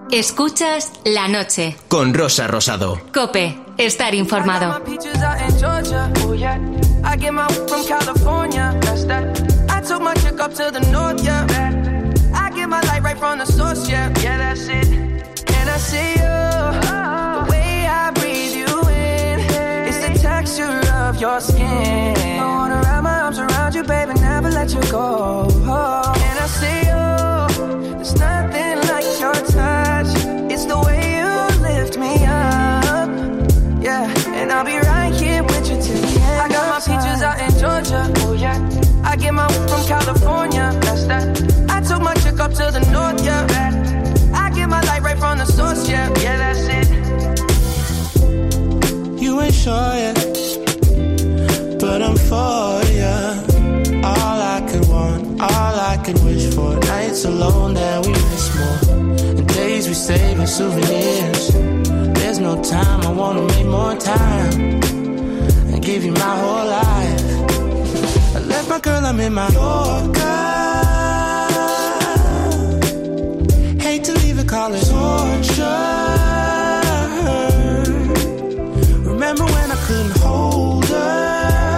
Escuchas La Noche con Rosa Rosado. COPE, estar informado. Your skin. I wanna wrap my arms around you, baby, never let you go. And I say, there's nothing like your touch. It's the way you lift me up. Yeah, and I'll be right here with you till the end. I got my peaches out in Georgia. Oh yeah, I get my from California. That's that. I took my chick up to the north. Yeah, I get my light right from the source. Yeah, yeah, that's it. You ain't sure yet, but I'm for ya. All I could want, all I could wish for. Nights alone that we miss more, and days we save as souvenirs. There's no time, I wanna make more time and give you my whole life. I left my girl, I'm in my Yorker. Hate to leave it, call it torture. Remember when I couldn't hold her?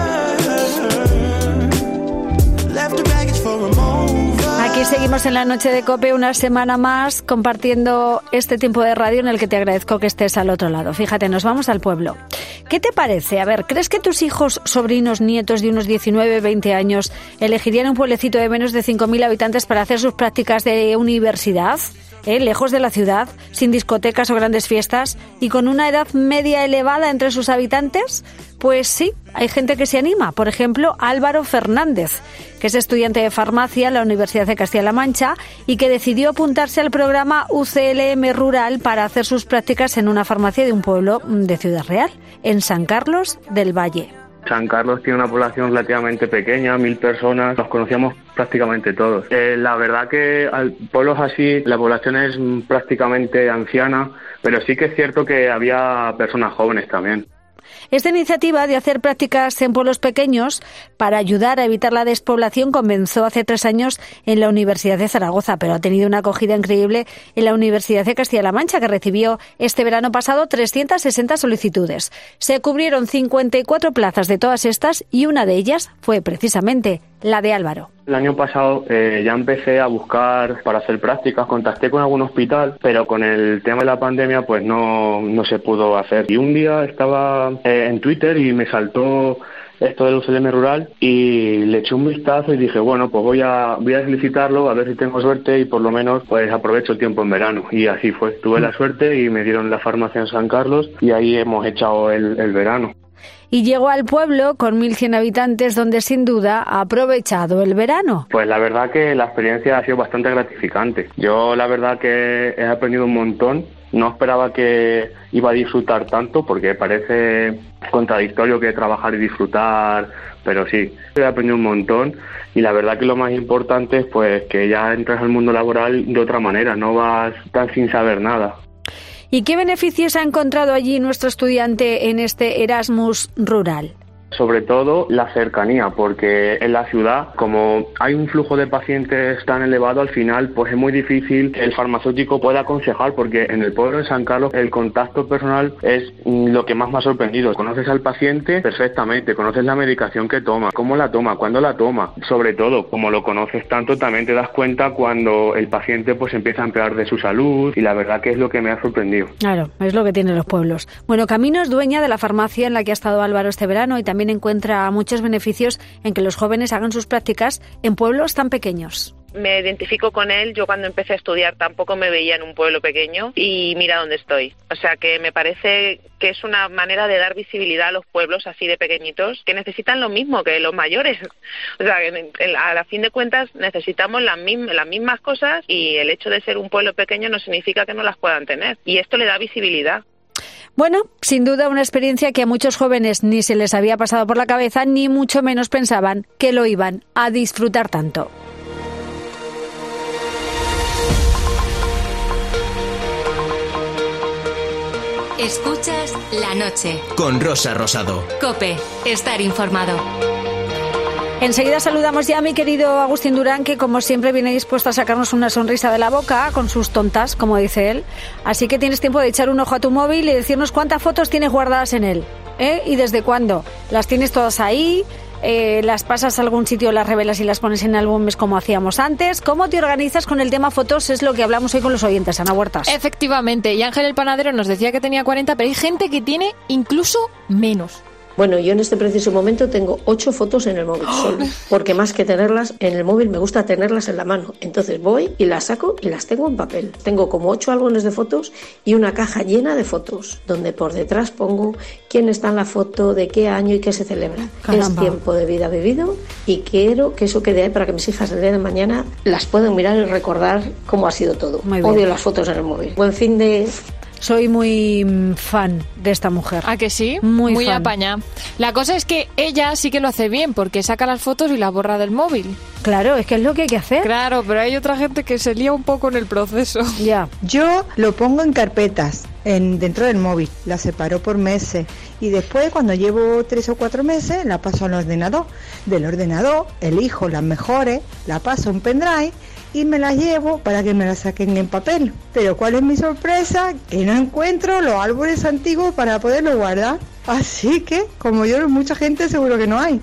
Aquí seguimos en La Noche de COPE una semana más compartiendo este tiempo de radio en el que te agradezco que estés al otro lado. Fíjate, nos vamos al pueblo. ¿Qué te parece? A ver, ¿crees que tus hijos, sobrinos, nietos de unos 19, 20 años elegirían un pueblecito de menos de 5.000 habitantes para hacer sus prácticas de universidad? Lejos de la ciudad, sin discotecas o grandes fiestas y con una edad media elevada entre sus habitantes? Pues sí, hay gente que se anima. Por ejemplo, Álvaro Fernández, que es estudiante de farmacia en la Universidad de Castilla-La Mancha y que decidió apuntarse al programa UCLM Rural para hacer sus prácticas en una farmacia de un pueblo de Ciudad Real, en San Carlos del Valle. San Carlos tiene una población relativamente pequeña, 1.000 personas, nos conocíamos prácticamente todos. La verdad que al pueblos así la población es prácticamente anciana, pero sí que es cierto que había personas jóvenes también. Esta iniciativa de hacer prácticas en pueblos pequeños para ayudar a evitar la despoblación comenzó hace 3 años en la Universidad de Zaragoza, pero ha tenido una acogida increíble en la Universidad de Castilla-La Mancha, que recibió este verano pasado 360 solicitudes. Se cubrieron 54 plazas de todas estas y una de ellas fue precisamente la de Álvaro. El año pasado ya empecé a buscar para hacer prácticas, contacté con algún hospital, pero con el tema de la pandemia pues no se pudo hacer. Y un día estaba en Twitter y me saltó esto del UCLM Rural y le eché un vistazo y dije, bueno, pues voy a solicitarlo a ver si tengo suerte y por lo menos pues aprovecho el tiempo en verano. Y así fue, tuve la suerte y me dieron la farmacia en San Carlos y ahí hemos echado el verano. Y llegó al pueblo con 1.100 habitantes donde sin duda ha aprovechado el verano. Pues la verdad que la experiencia ha sido bastante gratificante. Yo la verdad que he aprendido un montón. No esperaba que iba a disfrutar tanto porque parece contradictorio que trabajar y disfrutar, pero sí, he aprendido un montón y la verdad que lo más importante es pues que ya entras al mundo laboral de otra manera, no vas tan sin saber nada. ¿Y qué beneficios ha encontrado allí nuestro estudiante en este Erasmus rural? Sobre todo la cercanía, porque en la ciudad, como hay un flujo de pacientes tan elevado, al final pues es muy difícil que el farmacéutico pueda aconsejar, porque en el pueblo de San Carlos el contacto personal es lo que más me ha sorprendido. Conoces al paciente perfectamente, conoces la medicación que toma, cómo la toma, cuándo la toma. Sobre todo, como lo conoces tanto, también te das cuenta cuando el paciente pues empieza a empeorar de su salud y la verdad que es lo que me ha sorprendido. Claro, es lo que tienen los pueblos. Bueno, Camino es dueña de la farmacia en la que ha estado Álvaro este verano y también encuentra muchos beneficios en que los jóvenes hagan sus prácticas en pueblos tan pequeños. Me identifico con él. Yo cuando empecé a estudiar tampoco me veía en un pueblo pequeño y mira dónde estoy. O sea que me parece que es una manera de dar visibilidad a los pueblos así de pequeñitos que necesitan lo mismo que los mayores. O sea que a la fin de cuentas necesitamos las mismas cosas y el hecho de ser un pueblo pequeño no significa que no las puedan tener. Y esto le da visibilidad. Bueno, sin duda una experiencia que a muchos jóvenes ni se les había pasado por la cabeza, ni mucho menos pensaban que lo iban a disfrutar tanto. Escuchas La Noche con Rosa Rosado. COPE, estar informado. Enseguida saludamos ya a mi querido Agustín Durán, que como siempre viene dispuesto a sacarnos una sonrisa de la boca con sus tontas, como dice él. Así que tienes tiempo de echar un ojo a tu móvil y decirnos cuántas fotos tienes guardadas en él, y desde cuándo. ¿Las tienes todas ahí? ¿Las pasas a algún sitio, las revelas y las pones en álbumes como hacíamos antes? ¿Cómo te organizas con el tema fotos? Es lo que hablamos hoy con los oyentes, Ana Huertas. Efectivamente, y Ángel el Panadero nos decía que tenía 40, pero hay gente que tiene incluso menos. Bueno, yo en este preciso momento tengo 8 fotos en el móvil solo, porque más que tenerlas en el móvil me gusta tenerlas en la mano. Entonces voy y las saco y las tengo en papel. Tengo como 8 álbumes de fotos y una caja llena de fotos, donde por detrás pongo quién está en la foto, de qué año y qué se celebra. Caramba. Es tiempo de vida vivido y quiero que eso quede ahí para que mis hijas el día de mañana las puedan mirar y recordar cómo ha sido todo. Muy bien. Odio las fotos en el móvil. Buen fin de... Soy muy fan de esta mujer. ¿A que sí? Muy fan. apaña. La cosa es que ella sí que lo hace bien, porque saca las fotos y las borra del móvil. Claro, es que es lo que hay que hacer. Claro, pero hay otra gente que se lía un poco en el proceso. Ya. Yo lo pongo en carpetas dentro del móvil, la separo por meses y después cuando llevo 3 o 4 meses la paso al ordenador. Del ordenador elijo las mejores, la paso a un pendrive y me las llevo para que me las saquen en papel. Pero ¿cuál es mi sorpresa? Que no encuentro los álbumes antiguos para poderlos guardar. Así que, como yo, mucha gente seguro que no hay.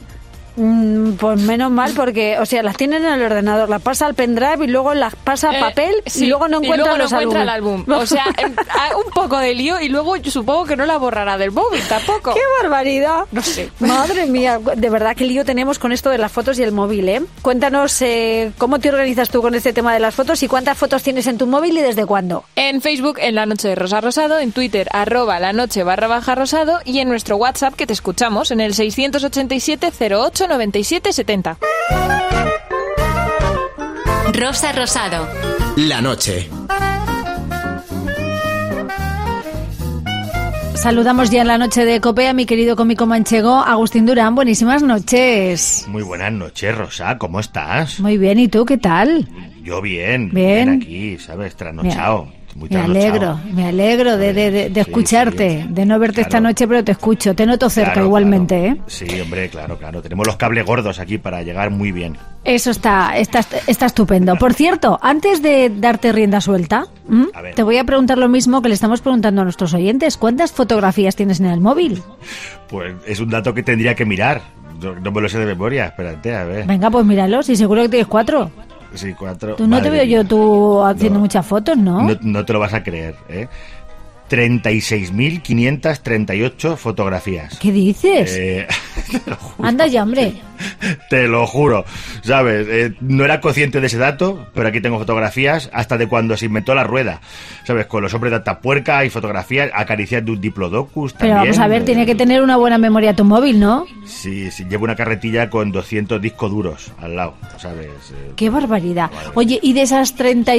Pues menos mal, porque, o sea, las tienen en el ordenador, las pasa al pendrive y luego las pasa a papel sí, y luego no encuentra los álbumes. el álbum. O sea, un poco de lío y luego yo supongo que no la borrará del móvil tampoco. ¡Qué barbaridad! No sé. Madre mía, de verdad qué lío tenemos con esto de las fotos y el móvil, ¿eh? Cuéntanos cómo te organizas tú con este tema de las fotos y cuántas fotos tienes en tu móvil y desde cuándo. En Facebook, en La Noche de Rosa Rosado, en Twitter, @lanoche_rosado y en nuestro WhatsApp que te escuchamos en el 687 08 97 70. Rosa Rosado. La noche. Saludamos ya en la noche de COPE a mi querido cómico manchego Agustín Durán. Buenísimas noches. Muy buenas noches, Rosa. ¿Cómo estás? Muy bien, ¿y tú qué tal? Yo bien. Bien. Aquí, ¿sabes? Trasnochado. Muy Me trasnochado. alegro de Sí, escucharte, sí. de no verte esta Claro. noche, pero te escucho, te noto cerca Claro, igualmente, claro. ¿eh? Sí, hombre, claro. Tenemos los cables gordos aquí para llegar muy bien. Eso está estupendo. Por cierto, antes de darte rienda suelta, A ver. te voy a preguntar lo mismo que le estamos preguntando a nuestros oyentes. ¿Cuántas fotografías tienes en el móvil? Pues es un dato que tendría que mirar. No me lo sé de memoria. Espérate, a ver. Venga, pues míralos y seguro que tienes 4. Sí, 4. Tú no te Madre veo mía. yo tú haciendo No. muchas fotos, ¿no? No te lo vas a creer, ¿eh? 36.538 fotografías. ¿Qué dices? Te lo juro. Anda ya, hombre. Te lo juro, ¿sabes? No era consciente de ese dato, pero aquí tengo fotografías hasta de cuando se inventó la rueda, ¿sabes? Con los hombres de Atapuerca y fotografías acariciando un diplodocus Pero también. vamos a ver, tiene que tener una buena memoria tu móvil, ¿no? Sí, llevo una carretilla con 200 discos duros al lado, ¿sabes? ¡Qué barbaridad! Oye, ¿y de esas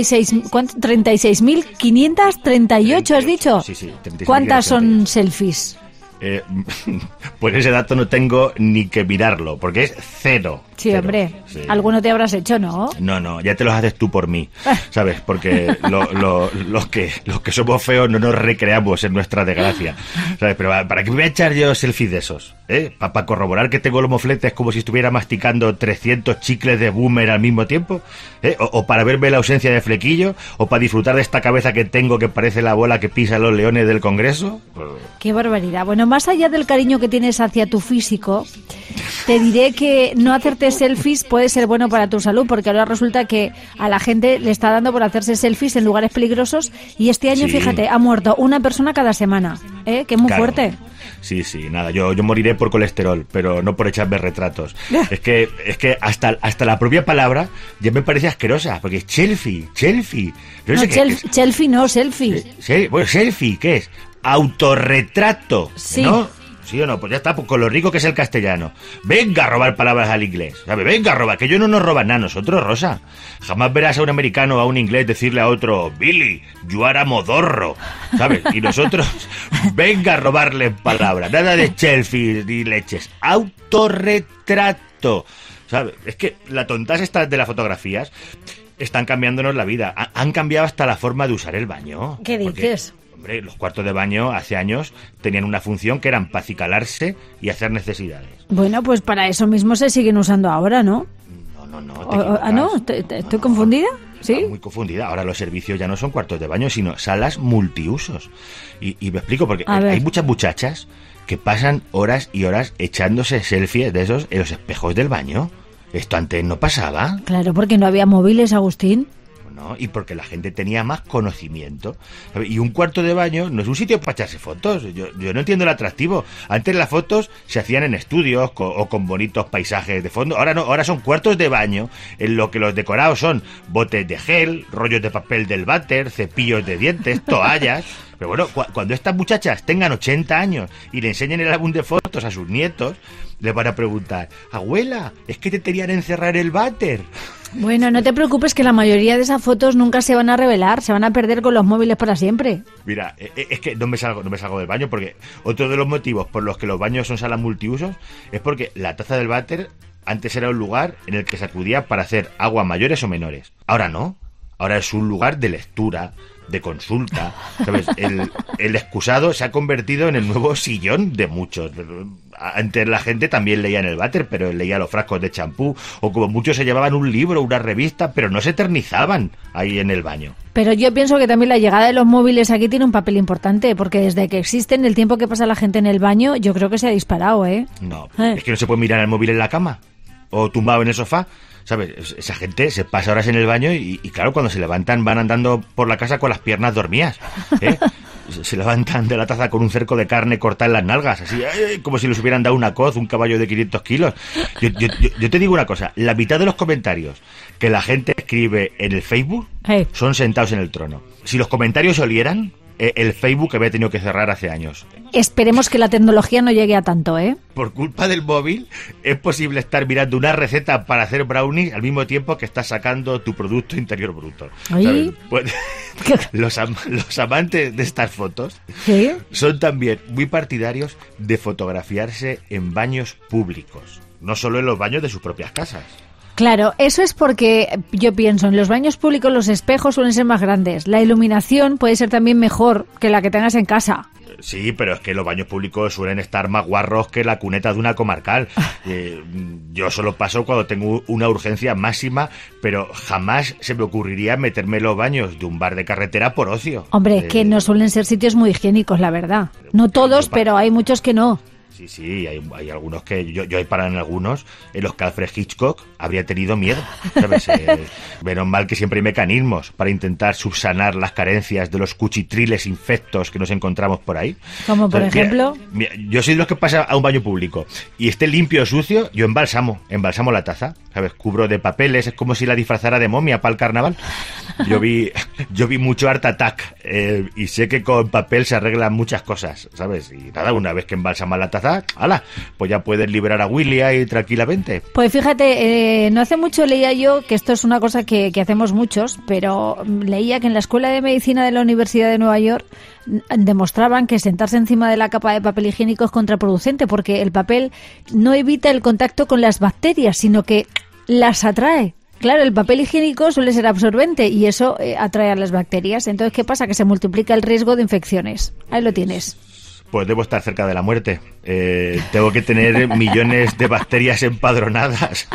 36.538 has dicho? Sí, 36.538. ¿Cuántas son selfies? Pues ese dato no tengo ni que mirarlo, porque es cero. Sí, Cero. hombre, Sí. alguno te habrás hecho, ¿no? No, ya te los haces tú por mí, ¿sabes? Porque los que somos feos no nos recreamos en nuestra desgracia, ¿sabes? Pero ¿para qué me voy a echar yo selfies de esos? ¿Para corroborar que tengo los mofletes como si estuviera masticando 300 chicles de boomer al mismo tiempo? ¿O para verme la ausencia de flequillo? ¿O para disfrutar de esta cabeza que tengo que parece la bola que pisa los leones del Congreso? ¡Qué barbaridad! Bueno, más allá del cariño que tienes hacia tu físico, te diré que no hacerte selfies puede ser bueno para tu salud, porque ahora resulta que a la gente le está dando por hacerse selfies en lugares peligrosos y este año, Sí. fíjate, ha muerto una persona cada semana, que es muy Claro. fuerte. Sí, nada, yo moriré por colesterol, pero no por echarme retratos. Es que hasta la propia palabra ya me parece asquerosa, porque selfie. No, sé qué es. selfie no, selfie. Bueno, selfie, ¿qué es? Autorretrato, Sí. ¿no? ¿Sí o no? Pues ya está, pues con lo rico que es el castellano. Venga a robar palabras al inglés, ¿sabes? Venga a robar, que yo no nos roban nada a nosotros, Rosa. Jamás verás a un americano o a un inglés decirle a otro, Billy, you are a modorro, ¿sabes? Y nosotros, venga a robarle palabras. Nada de selfies ni leches. Autorretrato, ¿sabes? Es que la tontas estas de las fotografías están cambiándonos la vida. Han cambiado hasta la forma de usar el baño. ¿Qué dices? Hombre, los cuartos de baño hace años tenían una función que eran para acicalarse y hacer necesidades. Bueno, pues para eso mismo se siguen usando ahora, ¿no? No. ¿No? ¿Estoy confundida? ¿Sí? Está muy confundida. Ahora los servicios ya no son cuartos de baño, sino salas multiusos. Y me explico, porque hay muchas muchachas que pasan horas y horas echándose selfies de esos en los espejos del baño. Esto antes no pasaba. Claro, porque no había móviles, Agustín. ¿No? Y porque la gente tenía más conocimiento. Y un cuarto de baño no es un sitio para echarse fotos. Yo no entiendo el atractivo. Antes las fotos se hacían en estudios o con bonitos paisajes de fondo. Ahora no, ahora son cuartos de baño en lo que los decorados son botes de gel, rollos de papel del váter, cepillos de dientes, toallas. Pero bueno, cuando estas muchachas tengan 80 años y le enseñen el álbum de fotos a sus nietos, les van a preguntar: abuela, ¿es que te tenían encerrar el váter? Bueno, no te preocupes, que la mayoría de esas fotos nunca se van a revelar, se van a perder con los móviles para siempre. Mira, es que no me salgo del baño, porque otro de los motivos por los que los baños son salas multiusos es porque la taza del váter antes era un lugar en el que se acudía para hacer aguas mayores o menores. Ahora no, ahora es un lugar de lectura, de consulta, ¿sabes? El excusado se ha convertido en el nuevo sillón de muchos. Antes la gente también leía en el váter, pero leía los frascos de champú, o como muchos se llevaban un libro, una revista, pero no se eternizaban ahí en el baño. Pero yo pienso que también la llegada de los móviles aquí tiene un papel importante, porque desde que existen, el tiempo que pasa la gente en el baño, yo creo que se ha disparado, ¿eh? No, es que no se puede mirar el móvil en la cama, o tumbado en el sofá. ¿Sabes? Esa gente se pasa horas en el baño y claro, cuando se levantan van andando por la casa con las piernas dormidas, ¿eh? Se levantan de la taza con un cerco de carne cortada en las nalgas, así, como si les hubieran dado una coz, un caballo de 500 kilos. Yo te digo una cosa, la mitad de los comentarios que la gente escribe en el Facebook son sentados en el trono. Si los comentarios olieran, el Facebook había tenido que cerrar hace años. Esperemos que la tecnología no llegue a tanto, ¿eh? Por culpa del móvil es posible estar mirando una receta para hacer brownies al mismo tiempo que estás sacando tu Producto Interior Bruto. Pues, los amantes de estas fotos son también muy partidarios de fotografiarse en baños públicos, no solo en los baños de sus propias casas. Claro, eso es porque yo pienso, en los baños públicos los espejos suelen ser más grandes. La iluminación puede ser también mejor que la que tengas en casa. Sí, pero es que los baños públicos suelen estar más guarros que la cuneta de una comarcal. Yo solo paso cuando tengo una urgencia máxima, pero jamás se me ocurriría meterme en los baños de un bar de carretera por ocio. Hombre, es que no suelen ser sitios muy higiénicos, la verdad. No todos, pero hay muchos que no. Sí, hay algunos que yo he parado en algunos en los que Alfred Hitchcock habría tenido miedo, ¿sabes? Menos mal que siempre hay mecanismos para intentar subsanar las carencias de los cuchitriles infectos que nos encontramos por ahí. Como por ejemplo... Mira, yo soy de los que pasa a un baño público y esté limpio o sucio, yo embalsamo la taza, ¿sabes? Cubro de papeles, es como si la disfrazara de momia para el carnaval. Yo vi mucho Art Attack y sé que con papel se arreglan muchas cosas, ¿sabes? Y nada, una vez que embalsamas la taza, ¡hala! Pues ya puedes liberar a Willy ahí tranquilamente. Pues fíjate, no hace mucho leía yo, que esto es una cosa que hacemos muchos, pero leía que en la Escuela de Medicina de la Universidad de Nueva York demostraban que sentarse encima de la capa de papel higiénico es contraproducente, porque el papel no evita el contacto con las bacterias, sino que las atrae. Claro, el papel higiénico suele ser absorbente y eso atrae a las bacterias. Entonces, ¿qué pasa? Que se multiplica el riesgo de infecciones. Ahí lo tienes. Pues debo estar cerca de la muerte. Tengo que tener millones de bacterias empadronadas.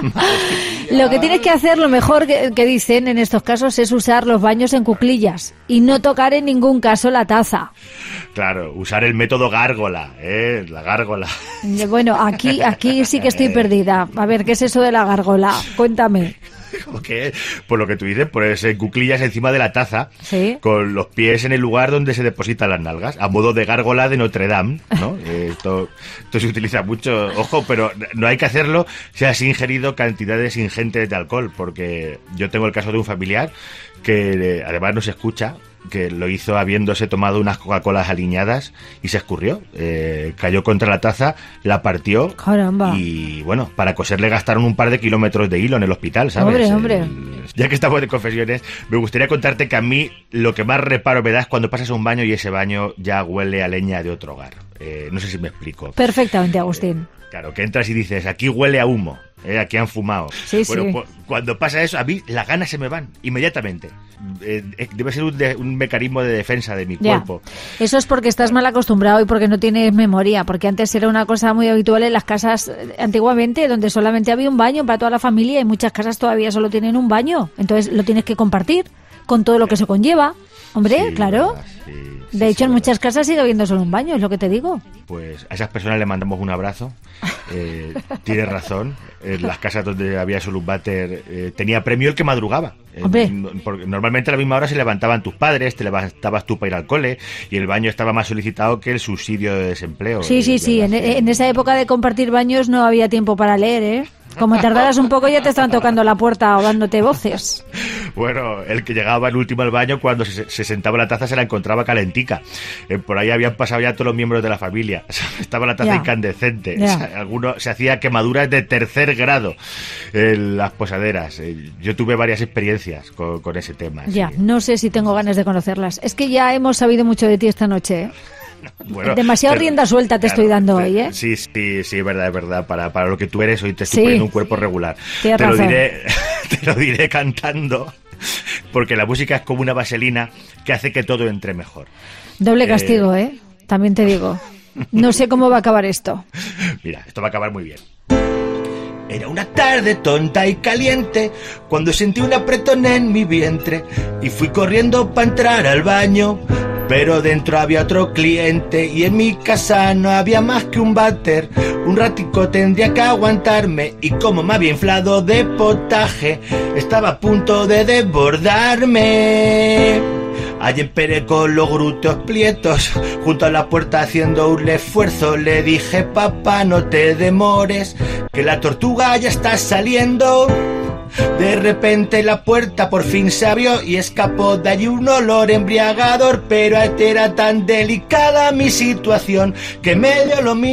Lo que tienes que hacer, lo mejor que dicen en estos casos, es usar los baños en cuclillas y no tocar en ningún caso la taza. Claro, usar el método gárgola, la gárgola. Bueno, aquí sí que estoy perdida. A ver, ¿qué es eso de la gárgola? Cuéntame. ¿Qué? Por lo que tú dices, ponerse cuclillas encima de la taza, ¿sí? Con los pies en el lugar donde se depositan las nalgas, a modo de gárgola de Notre Dame, ¿no? Esto se utiliza mucho, ojo, pero no hay que hacerlo si has ingerido cantidades ingentes de alcohol, porque yo tengo el caso de un familiar que además no se escucha, que lo hizo habiéndose tomado unas Coca-Colas aliñadas y se escurrió, cayó contra la taza, la partió. Caramba. Y bueno, para coserle gastaron un par de kilómetros de hilo en el hospital, ¿sabes? Hombre. Ya que estamos de confesiones, me gustaría contarte que a mí lo que más reparo me da es cuando pasas a un baño y ese baño ya huele a leña de otro hogar. No sé si me explico. Perfectamente, Agustín. Claro, que entras y dices, aquí huele a humo, aquí han fumado. Sí, bueno, sí. Pues, cuando pasa eso, a mí las ganas se me van inmediatamente. Debe ser un mecanismo de defensa de mi cuerpo. Eso es porque estás mal acostumbrado y porque no tienes memoria, porque antes era una cosa muy habitual en las casas antiguamente, donde solamente había un baño para toda la familia y muchas casas todavía solo tienen un baño. Entonces lo tienes que compartir con todo lo que se conlleva. Hombre, Sí, claro. De hecho, en muchas casas sigue habiendo solo un baño, es lo que te digo. Pues a esas personas le mandamos un abrazo. Tienes razón. En las casas donde había solo un váter tenía premio el que madrugaba. Hombre. Porque normalmente a la misma hora se levantaban tus padres, te levantabas tú para ir al cole y el baño estaba más solicitado que el subsidio de desempleo. Sí. En esa época de compartir baños no había tiempo para leer, ¿eh? Como tardaras un poco ya te estaban tocando la puerta o dándote voces. Bueno, el que llegaba el último al baño, cuando se sentaba en la taza se la encontraba calentica. Por ahí habían pasado ya todos los miembros de la familia. Estaba la taza incandescente. Ya. O sea, algunos se hacía quemaduras de tercer grado en las posaderas. Yo tuve varias experiencias con ese tema. Ya, sí. no sé si tengo ganas de conocerlas. Es que ya hemos sabido mucho de ti esta noche, ¿eh? Bueno, demasiado rienda suelta te estoy dando hoy, ¿eh? Sí, es verdad. Para lo que tú eres, hoy te estoy Sí. poniendo un cuerpo regular. Tienes Te lo razón. te lo diré cantando, porque la música es como una vaselina que hace que todo entre mejor. Doble castigo, ¿eh? También te digo. No sé cómo va a acabar esto. Mira, esto va a acabar muy bien. Era una tarde tonta y caliente cuando sentí un apretón en mi vientre y fui corriendo para entrar al baño, pero dentro había otro cliente y en mi casa no había más que un váter. Un ratico tendría que aguantarme y como me había inflado de potaje estaba a punto de desbordarme. Allí esperé con los glúteos prietos junto a la puerta haciendo un esfuerzo. Le dije, papá, no te demores, que la tortuga ya está saliendo. De repente la puerta por fin se abrió y escapó de allí un olor embriagador, pero era tan delicada mi situación que me dio lo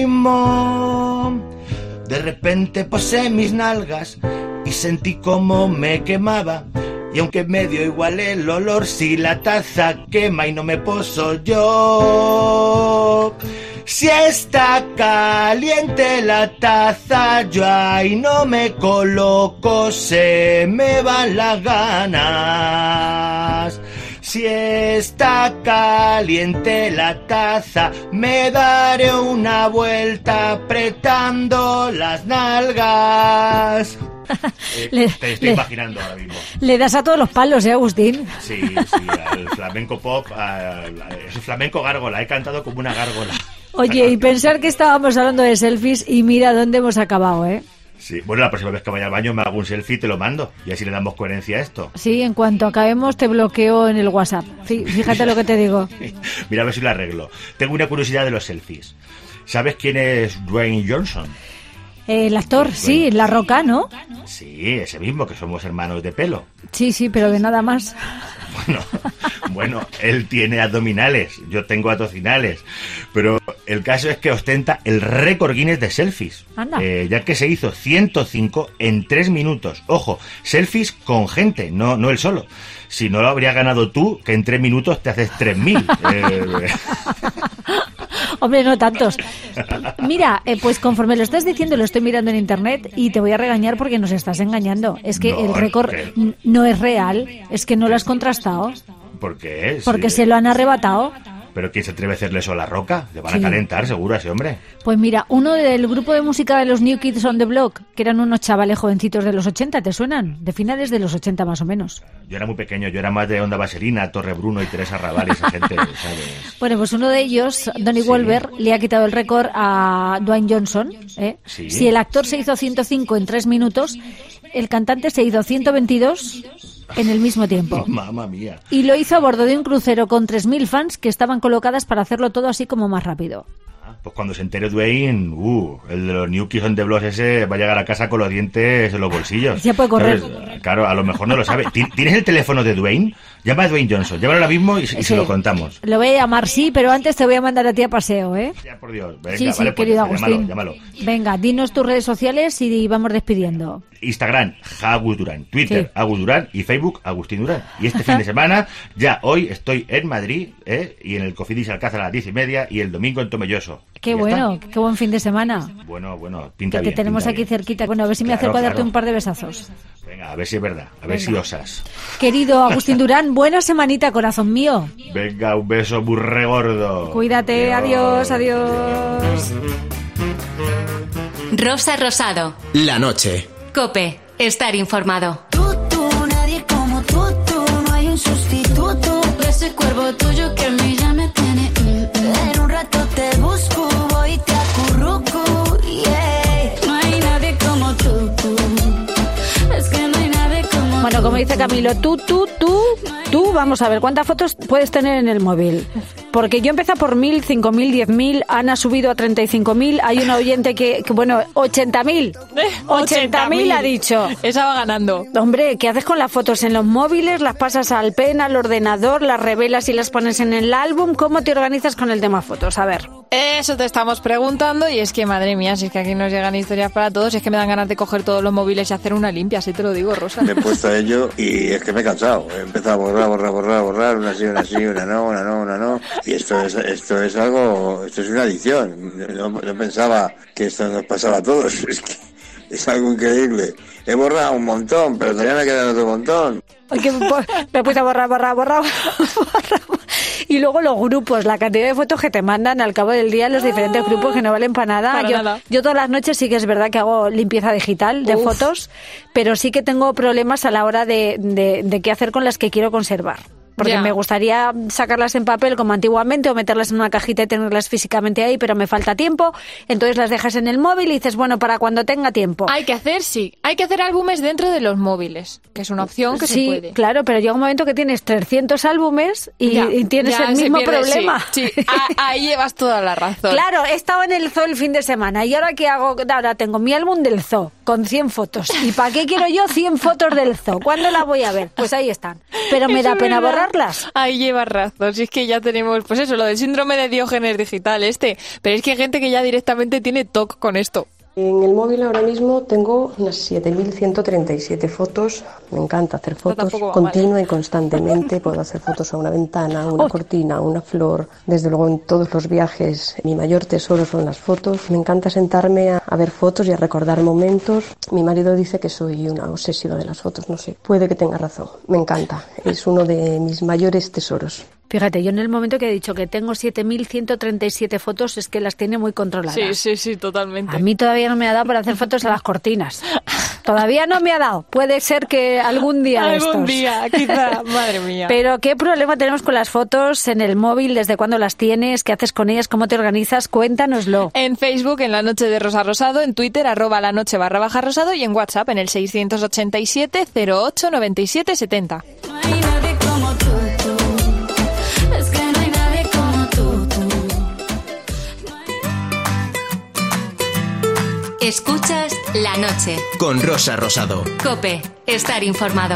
mismo. De repente posé mis nalgas y sentí como me quemaba. Y aunque me dio igual el olor, si la taza quema y no me poso yo. Si está caliente la taza, yo ahí no me coloco, se me van las ganas. Si está caliente la taza, me daré una vuelta apretando las nalgas. Te estoy imaginando ahora mismo. Le das a todos los palos, ¿eh, Agustín? Sí, al flamenco pop, es flamenco gárgola, he cantado como una gárgola. Oye, y pensar que estábamos hablando de selfies y mira dónde hemos acabado, ¿eh? Sí, bueno, la próxima vez que vaya al baño me hago un selfie y te lo mando. Y así le damos coherencia a esto. Sí, en cuanto acabemos te bloqueo en el WhatsApp. Fíjate lo que te digo. Mira a ver si lo arreglo. Tengo una curiosidad de los selfies. ¿Sabes quién es Dwayne Johnson? El actor, sí, La Roca, ¿no? Sí, ese mismo, que somos hermanos de pelo. Sí, pero de nada más. Bueno, él tiene abdominales, yo tengo atocinales, pero el caso es que ostenta el récord Guinness de selfies, ya que se hizo 105 en 3 minutos. Ojo, selfies con gente, no él solo. Si no lo habría ganado tú, que en 3 minutos te haces 3.000. Hombre, no tantos. Mira, pues conforme lo estás diciendo, lo estoy mirando en internet y te voy a regañar porque nos estás engañando. Es que el récord no es real, es que no lo has contrastado. ¿Por qué? Porque se lo han arrebatado. ¿Pero quién se atreve a hacerle eso a La Roca? Le van a calentar, seguro, a ese hombre. Pues mira, uno del grupo de música de los New Kids on the Block, que eran unos chavales jovencitos de los 80, ¿te suenan? De finales de los 80 más o menos. Yo era muy pequeño, yo era más de Onda Vaselina, Torre Bruno y Teresa Raval, esa gente, ¿sabes? Bueno, pues uno de ellos, Donnie Wolver, le ha quitado el récord a Dwayne Johnson. Sí. Si el actor se hizo 105 en 3 minutos, el cantante se hizo 122 en el mismo tiempo. Mamma mía. Y lo hizo a bordo de un crucero con 3.000 fans que estaban colocadas para hacerlo todo así como más rápido. Pues cuando se entere Dwayne, el de los New Kids on the Block ese va a llegar a casa con los dientes en los bolsillos. Ya puede correr. ¿Sabes? Claro, a lo mejor no lo sabe. ¿Tienes el teléfono de Dwayne? Llama a Dwayne Johnson, llámalo ahora mismo y se lo contamos. Lo voy a llamar, sí, pero antes te voy a mandar a ti a paseo, ¿eh? Ya, por Dios. Venga, Sí, vale, pues, querido Agustín. Llámalo. Venga, dinos tus redes sociales y vamos despidiendo. Instagram, Agus Durán, Twitter, Agus Durán y Facebook, Agustín Durán. Y este fin de semana, ya hoy estoy en Madrid, y en el Cofidis Alcázar a las 10:30 y el domingo en Tomelloso. Qué bueno, qué buen fin de semana. Bueno, pinta que bien. Te tenemos pinta aquí bien. cerquita. Bueno, a ver si me acerco a darte un par de besazos. Venga, a ver si es verdad, a ver si osas. Querido Agustín Durán, buena semanita, corazón mío. Venga, un beso muy regordo. Cuídate, adiós, adiós. Rosa Rosado. La noche. COPE. Estar informado. Tú, nadie como tú, no hay un sustituto. Ese cuerpo tuyo que a mí ya me tiene. En un rato te busco, voy y te acurruco. Yeah. No hay nadie como tú. Es que no hay nadie como Bueno, como dice Camilo, tú, vamos a ver, ¿cuántas fotos puedes tener en el móvil? Porque yo empecé por 1.000, 5.000, 10.000, Ana ha subido a 35.000, hay un oyente que bueno, 80.000. 80.000 ha dicho. Esa va ganando. Hombre, ¿qué haces con las fotos en los móviles? ¿Las pasas al pen, al ordenador, las revelas y las pones en el álbum? ¿Cómo te organizas con el tema fotos? A ver. Eso te estamos preguntando y es que, madre mía, si es que aquí nos llegan historias para todos, es que me dan ganas de coger todos los móviles y hacer una limpia, así te lo digo, Rosa. Me he puesto a ello y es que me he cansado. He empezado a borrar, una sí, una no. Y esto es algo, esto es una adicción. No pensaba que esto nos pasaba a todos. Es que es algo increíble. He borrado un montón, pero todavía me queda otro montón. Porque me puse a borrar. Y luego los grupos, la cantidad de fotos que te mandan al cabo del día en los diferentes grupos que no valen para nada. Yo todas las noches sí que es verdad que hago limpieza digital de fotos, pero sí que tengo problemas a la hora de qué hacer con las que quiero conservar. Porque me gustaría sacarlas en papel como antiguamente o meterlas en una cajita y tenerlas físicamente ahí, pero me falta tiempo. Entonces las dejas en el móvil y dices, bueno, para cuando tenga tiempo. Hay que hacer álbumes dentro de los móviles, que es una opción que se puede. Sí, claro, pero llega un momento que tienes 300 álbumes y tienes el mismo problema. Sí. Ahí llevas toda la razón. Claro, he estado en el zoo el fin de semana y ahora ¿qué hago? Ahora tengo mi álbum del zoo con 100 fotos. ¿Y para qué quiero yo 100 fotos del zoo? ¿Cuándo las voy a ver? Pues ahí están. Pero me da pena borrarlas. Ahí llevas razón. Si es que ya tenemos, pues eso, lo del síndrome de Diógenes digital Pero es que hay gente que ya directamente tiene TOC con esto. En el móvil ahora mismo tengo unas 7.137 fotos. Me encanta hacer fotos continua y constantemente. Puedo hacer fotos a una ventana, a una cortina, a una flor. Desde luego en todos los viajes mi mayor tesoro son las fotos. Me encanta sentarme a ver fotos y a recordar momentos. Mi marido dice que soy una obsesiva de las fotos, no sé. Puede que tenga razón. Me encanta. Es uno de mis mayores tesoros. Fíjate, yo en el momento que he dicho que tengo 7.137 fotos es que las tiene muy controladas. Sí, totalmente. A mí todavía no me ha dado para hacer fotos a las cortinas. Todavía no me ha dado. Puede ser que algún día de estos. Algún día, quizá. Madre mía. Pero ¿qué problema tenemos con las fotos en el móvil? ¿Desde cuándo las tienes? ¿Qué haces con ellas? ¿Cómo te organizas? Cuéntanoslo. En Facebook, en La Noche de Rosa Rosado, en Twitter, @lanoche_rosado y en WhatsApp, en el 687 08 97 70. No hay nadie como tú. Es que no hay nadie como tú. Escuchas La Noche. Con Rosa Rosado. COPE. Estar informado.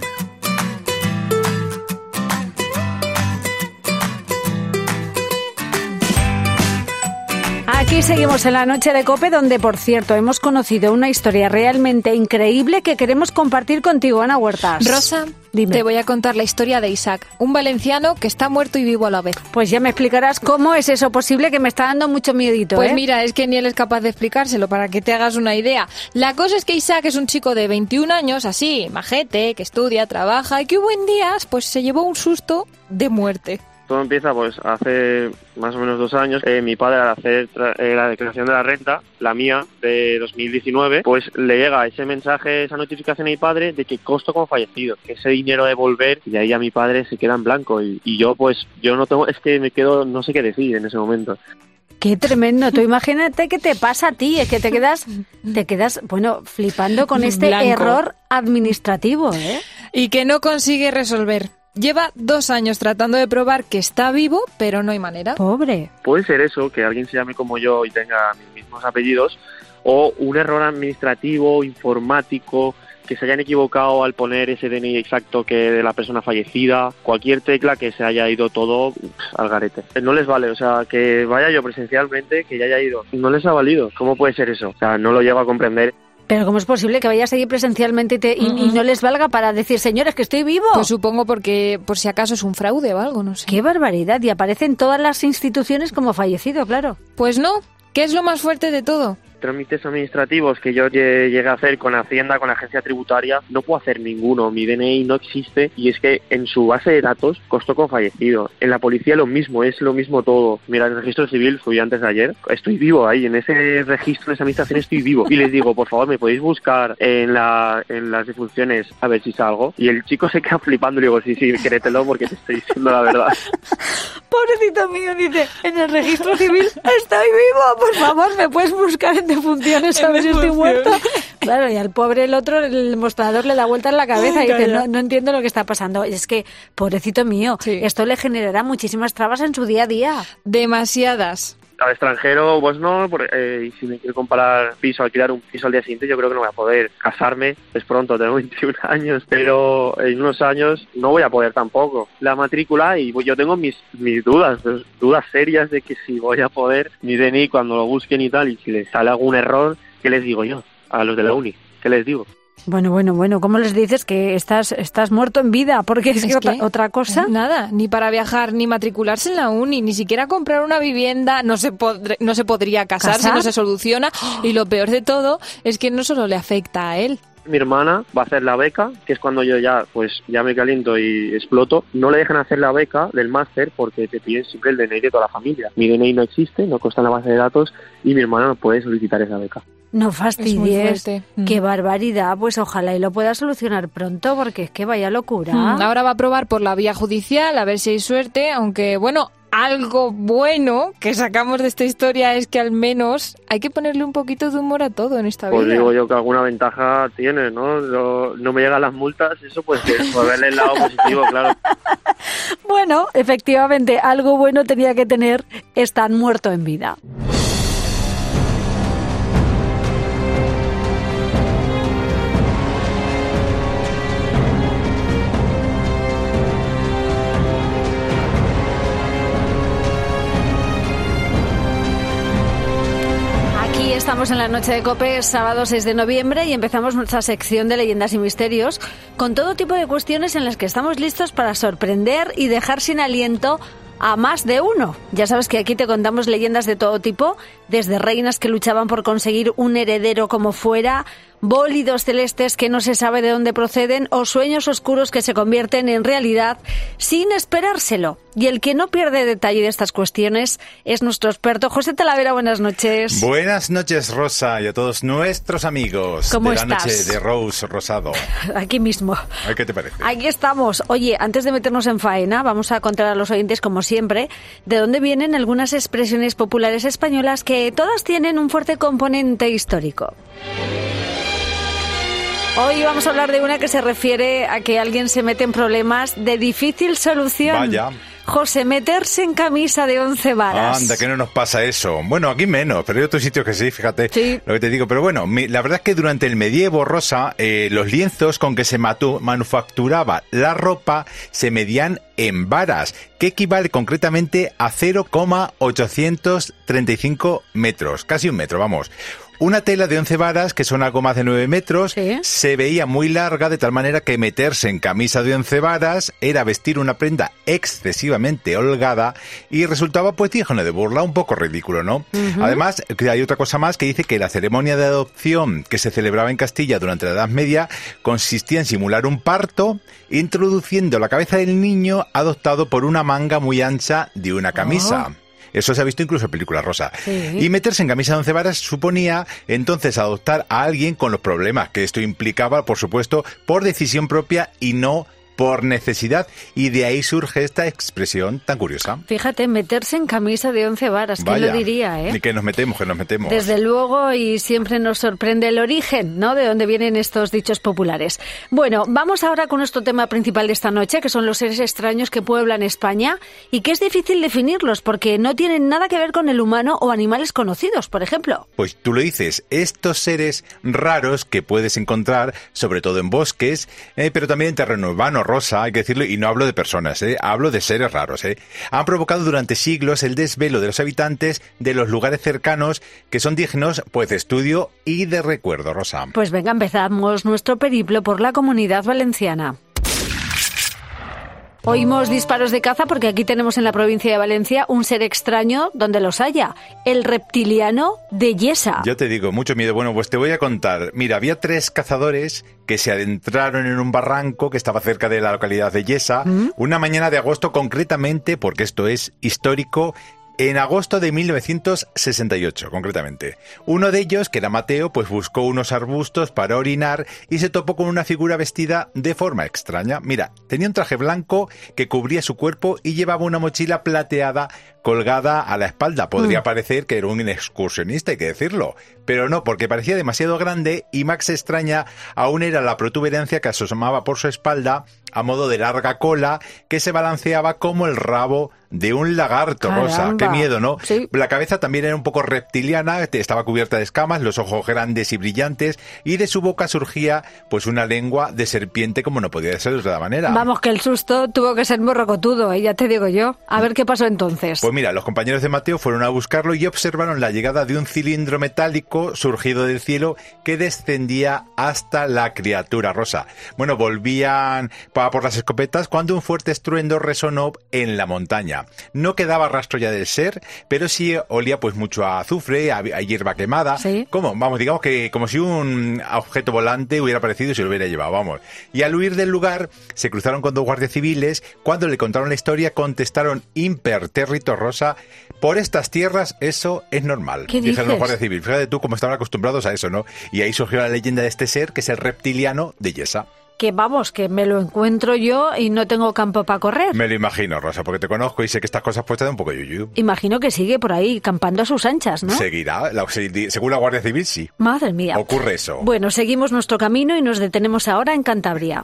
Aquí seguimos en La Noche de COPE, donde, por cierto, hemos conocido una historia realmente increíble que queremos compartir contigo, Ana Huertas. Rosa, dime. Te voy a contar la historia de Isaac, un valenciano que está muerto y vivo a la vez. Pues ya me explicarás cómo es eso posible, que me está dando mucho miedito. Pues mira, es que ni él es capaz de explicárselo, para que te hagas una idea. La cosa es que Isaac es un chico de 21 años, así, majete, que estudia, trabaja y que hubo en días, pues se llevó un susto de muerte. Todo empieza pues hace más o menos 2 años. Mi padre, al hacer la declaración de la renta, la mía, de 2019, pues le llega ese mensaje, esa notificación a mi padre de que consto como fallecido, que ese dinero a devolver, y ahí a mi padre se queda en blanco. Y yo no tengo, es que me quedo, no sé qué decir en ese momento. Qué tremendo. Tú imagínate qué te pasa a ti, es que te quedas, bueno, flipando con este error administrativo, Y que no consigue resolver. Lleva 2 años tratando de probar que está vivo, pero no hay manera. Pobre. Puede ser eso, que alguien se llame como yo y tenga mis mismos apellidos, o un error administrativo, informático, que se hayan equivocado al poner ese DNI exacto que de la persona fallecida, cualquier tecla que se haya ido todo al garete. No les vale, o sea, que vaya yo presencialmente, que ya haya ido, no les ha valido. ¿Cómo puede ser eso? O sea, no lo llego a comprender. Pero ¿cómo es posible que vayas allí presencialmente y no les valga para decir, señores, que estoy vivo? Pues supongo porque por si acaso es un fraude o algo, no sé. ¡Qué barbaridad! Y aparecen todas las instituciones como fallecido, claro. Pues no, ¿qué es lo más fuerte de todo? Trámites administrativos que yo llegué a hacer con Hacienda, con la agencia tributaria, no puedo hacer ninguno. Mi DNI no existe y es que en su base de datos constó como fallecido. En la policía lo mismo, es lo mismo todo. Mira, el registro civil fui antes de ayer. Estoy vivo ahí, en ese registro, en esa administración estoy vivo. Y les digo, por favor, ¿me podéis buscar en las defunciones a ver si salgo? Y el chico se queda flipando y le digo, sí, créetelo porque te estoy diciendo la verdad. Pobrecito mío, dice, en el registro civil estoy vivo, por favor, ¿me puedes buscar en defunciones a ver si estoy muerto? Claro, y al pobre el otro, el mostrador le da vuelta en la cabeza y dice, no entiendo lo que está pasando. Es que, pobrecito mío, esto le generará muchísimas trabas en su día a día. Demasiadas. Al extranjero, pues no, y si me quiero comprar piso, alquilar un piso al día siguiente, yo creo que no voy a poder. Casarme es pronto, tengo 21 años, pero en unos años no voy a poder tampoco. La matrícula, y yo tengo mis dudas serias de que si voy a poder, mi DNI cuando lo busquen y tal, y si les sale algún error, ¿qué les digo yo a los de la uni? ¿Qué les digo? Bueno, ¿cómo les dices que estás muerto en vida? Porque es que otra cosa... Nada, ni para viajar, ni matricularse en la uni, ni siquiera comprar una vivienda, no se podría casar si no se soluciona. Y lo peor de todo es que no solo le afecta a él. Mi hermana va a hacer la beca, que es cuando yo ya me caliento y exploto. No le dejan hacer la beca del máster porque te piden siempre el DNI de toda la familia. Mi DNI no existe, no consta en la base de datos y mi hermana no puede solicitar esa beca. No fastidies, qué barbaridad, pues ojalá y lo pueda solucionar pronto, porque es que vaya locura. Ahora va a probar por la vía judicial, a ver si hay suerte, aunque bueno, algo bueno que sacamos de esta historia es que al menos hay que ponerle un poquito de humor a todo en esta vida. Pues digo yo que alguna ventaja tiene, ¿no? No me llegan las multas, eso pues verle el lado positivo, claro. Bueno, efectivamente, algo bueno tenía que tener estar muerto en vida. Estamos en la noche de COPE, sábado 6 de noviembre, y empezamos nuestra sección de leyendas y misterios con todo tipo de cuestiones en las que estamos listos para sorprender y dejar sin aliento a más de uno. Ya sabes que aquí te contamos leyendas de todo tipo, desde reinas que luchaban por conseguir un heredero como fuera, bólidos celestes que no se sabe de dónde proceden o sueños oscuros que se convierten en realidad sin esperárselo. Y el que no pierde detalle de estas cuestiones es nuestro experto José Talavera. Buenas noches. Buenas noches, Rosa, y a todos nuestros amigos ¿Cómo de estás? La noche de Rose Rosado. Aquí mismo. ¿Qué te parece? Aquí estamos. Oye, antes de meternos en faena, vamos a contar a los oyentes, como siempre, de dónde vienen algunas expresiones populares españolas que todas tienen un fuerte componente histórico. Hoy vamos a hablar de una que se refiere a que alguien se mete en problemas de difícil solución. Vaya. José, meterse en camisa de 11 varas. Anda, que no nos pasa eso. Bueno, aquí menos, pero hay otros sitios que sí, fíjate lo que te digo. Pero bueno, la verdad es que durante el medievo, Rosa, los lienzos con que se manufacturaba la ropa se medían en varas, que equivale concretamente a 0,835 metros, casi un metro, vamos. Una tela de 11 varas, que son algo más de 9 metros, se veía muy larga, de tal manera que meterse en camisa de 11 varas era vestir una prenda excesivamente holgada y resultaba, pues, digno de burla, un poco ridículo, ¿no? Además, hay otra cosa más que dice que la ceremonia de adopción que se celebraba en Castilla durante la Edad Media consistía en simular un parto, introduciendo la cabeza del niño adoptado por una manga muy ancha de una camisa. Eso se ha visto incluso en películas, Rosa. Y meterse en camisa de 11 varas suponía entonces adoptar a alguien con los problemas que esto implicaba, por supuesto, por decisión propia y no por necesidad, y de ahí surge esta expresión tan curiosa. Fíjate, meterse en camisa de 11 varas, ¿quién lo diría, Y que nos metemos. Desde luego, y siempre nos sorprende el origen, ¿no?, de dónde vienen estos dichos populares. Bueno, vamos ahora con nuestro tema principal de esta noche, que son los seres extraños que pueblan España, y que es difícil definirlos, porque no tienen nada que ver con el humano o animales conocidos, por ejemplo. Pues tú lo dices, estos seres raros que puedes encontrar, sobre todo en bosques, pero también en terreno urbano, Rosa, hay que decirlo, y no hablo de personas, hablo de seres raros, han provocado durante siglos el desvelo de los habitantes de los lugares cercanos que son dignos, pues, de estudio y de recuerdo, Rosa. Pues venga, empezamos nuestro periplo por la Comunidad Valenciana. Oímos disparos de caza porque aquí tenemos en la provincia de Valencia un ser extraño donde los haya, el reptiliano de Yesa. Yo te digo, mucho miedo. Bueno, pues te voy a contar. Mira, había 3 cazadores que se adentraron en un barranco que estaba cerca de la localidad de Yesa, una mañana de agosto concretamente, porque esto es histórico, en agosto de 1968, concretamente. Uno de ellos, que era Mateo, pues buscó unos arbustos para orinar y se topó con una figura vestida de forma extraña. Mira, tenía un traje blanco que cubría su cuerpo y llevaba una mochila plateada colgada a la espalda. Podría parecer que era un excursionista, hay que decirlo, pero no, porque parecía demasiado grande y más extraña aún era la protuberancia que asomaba por su espalda a modo de larga cola que se balanceaba como el rabo de un lagarto. Caramba. Rosa. Qué miedo, ¿no? Sí. La cabeza también era un poco reptiliana, estaba cubierta de escamas, los ojos grandes y brillantes, y de su boca surgía pues una lengua de serpiente, como no podía ser de otra manera. Vamos, que el susto tuvo que ser morrocotudo, ya te digo yo. A ver qué pasó entonces. Pues mira, los compañeros de Mateo fueron a buscarlo y observaron la llegada de un cilindro metálico surgido del cielo que descendía hasta la criatura, Rosa. Bueno, volvían por las escopetas cuando un fuerte estruendo resonó en la montaña. No quedaba rastro ya del ser, pero sí olía pues mucho a azufre, a hierba quemada. ¿Sí? ¿Cómo? Vamos, digamos que como si un objeto volante hubiera aparecido y se lo hubiera llevado, vamos. Y al huir del lugar, se cruzaron con 2 guardias civiles. Cuando le contaron la historia, contestaron impertérrito, Rosa: por estas tierras eso es normal. ¿Qué Dijeron los dices? guardias civiles. Fíjate tú cómo estaban acostumbrados a eso, ¿no? Y ahí surgió la leyenda de este ser, que es el reptiliano de Yesa. Que vamos, que me lo encuentro yo y no tengo campo para correr. Me lo imagino, Rosa, porque te conozco y sé que estas cosas pues te dan un poco yuyu. Imagino que sigue por ahí campando a sus anchas, ¿no? Seguirá, según la Guardia Civil, sí. Madre mía. Ocurre eso. Bueno, seguimos nuestro camino y nos detenemos ahora en Cantabria.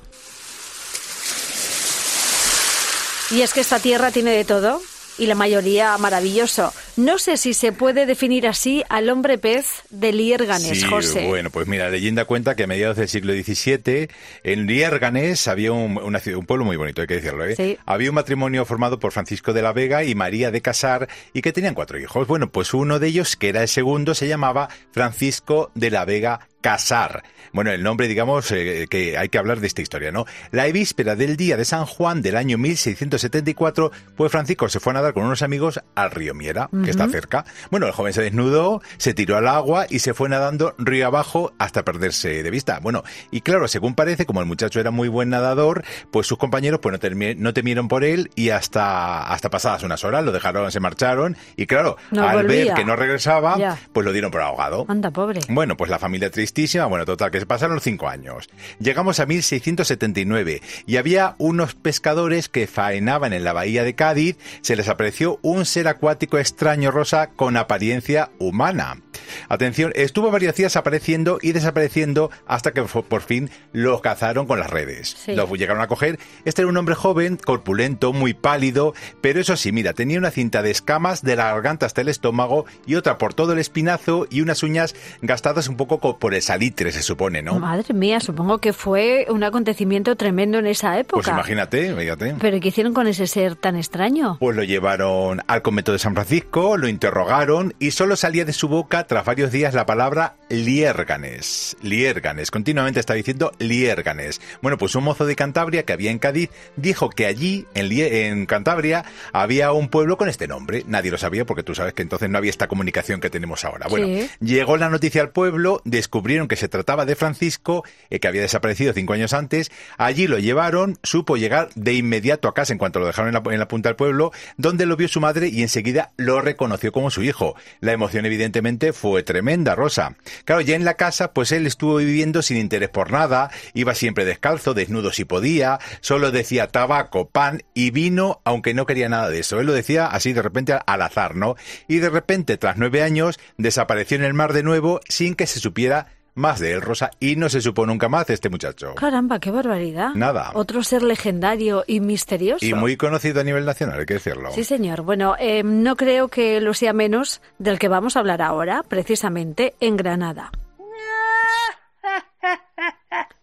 Y es que esta tierra tiene de todo, y la mayoría maravilloso. No sé si se puede definir así al hombre pez de Liérganes, Sí, José. bueno, pues mira, la leyenda cuenta que a mediados del siglo XVII en Liérganes había un pueblo muy bonito, hay que decirlo, ¿eh? Sí. Había un matrimonio formado por Francisco de la Vega y María de Casar y que tenían 4 hijos. Bueno, pues uno de ellos, que era el segundo, se llamaba Francisco de la Vega Casar. Bueno, el nombre, digamos, que hay que hablar de esta historia, ¿no? La víspera del día de San Juan del año 1674, pues Francisco se fue a nadar con unos amigos al río Miera, que está cerca. Bueno, el joven se desnudó, se tiró al agua y se fue nadando río abajo hasta perderse de vista. Bueno, y claro, según parece, como el muchacho era muy buen nadador, pues sus compañeros pues no temieron por él y hasta pasadas unas horas lo dejaron, se marcharon y claro, No al volvía. ver que no regresaba, Ya. pues lo dieron por ahogado. Anda, pobre. Bueno, pues la familia tristísima, bueno, total, que se pasaron 5 años. Llegamos a 1679 y había unos pescadores que faenaban en la bahía de Cádiz, se les apareció un ser acuático extraño, Rosa, con apariencia humana. Atención, estuvo varios días apareciendo y desapareciendo hasta que por fin lo cazaron con las redes. Sí. Lo llegaron a coger. Este era un hombre joven, corpulento, muy pálido, pero eso sí, mira, tenía una cinta de escamas de la garganta hasta el estómago y otra por todo el espinazo y unas uñas gastadas un poco por el salitre, se supone, ¿no? Madre mía, supongo que fue un acontecimiento tremendo en esa época. Pues imagínate, fíjate. ¿Pero qué hicieron con ese ser tan extraño? Pues lo llevaron al convento de San Francisco, lo interrogaron y solo salía de su boca tras varios días la palabra Liérganes. Liérganes, continuamente está diciendo Liérganes. Bueno, pues un mozo de Cantabria que había en Cádiz dijo que allí, en Cantabria, había un pueblo con este nombre. Nadie lo sabía porque tú sabes que entonces no había esta comunicación que tenemos ahora. Bueno, Sí. llegó la noticia al pueblo, descubrieron que se trataba de Francisco, que había desaparecido 5 años antes. Allí lo llevaron, supo llegar de inmediato a casa en cuanto lo dejaron en la punta del pueblo, donde lo vio su madre y enseguida lo reconoció como su hijo. La emoción evidentemente fue tremenda, Rosa. Claro, ya en la casa, pues él estuvo viviendo sin interés por nada, iba siempre descalzo, desnudo si podía, solo decía tabaco, pan y vino, aunque no quería nada de eso. Él lo decía así de repente al azar, ¿no? Y de repente, tras 9 años, desapareció en el mar de nuevo sin que se supiera más de él, Rosa, y no se supo nunca más de este muchacho. Caramba, qué barbaridad. Nada. Otro ser legendario y misterioso. Y muy conocido a nivel nacional, hay que decirlo. Sí, señor. Bueno, no creo que lo sea menos del que vamos a hablar ahora, precisamente en Granada.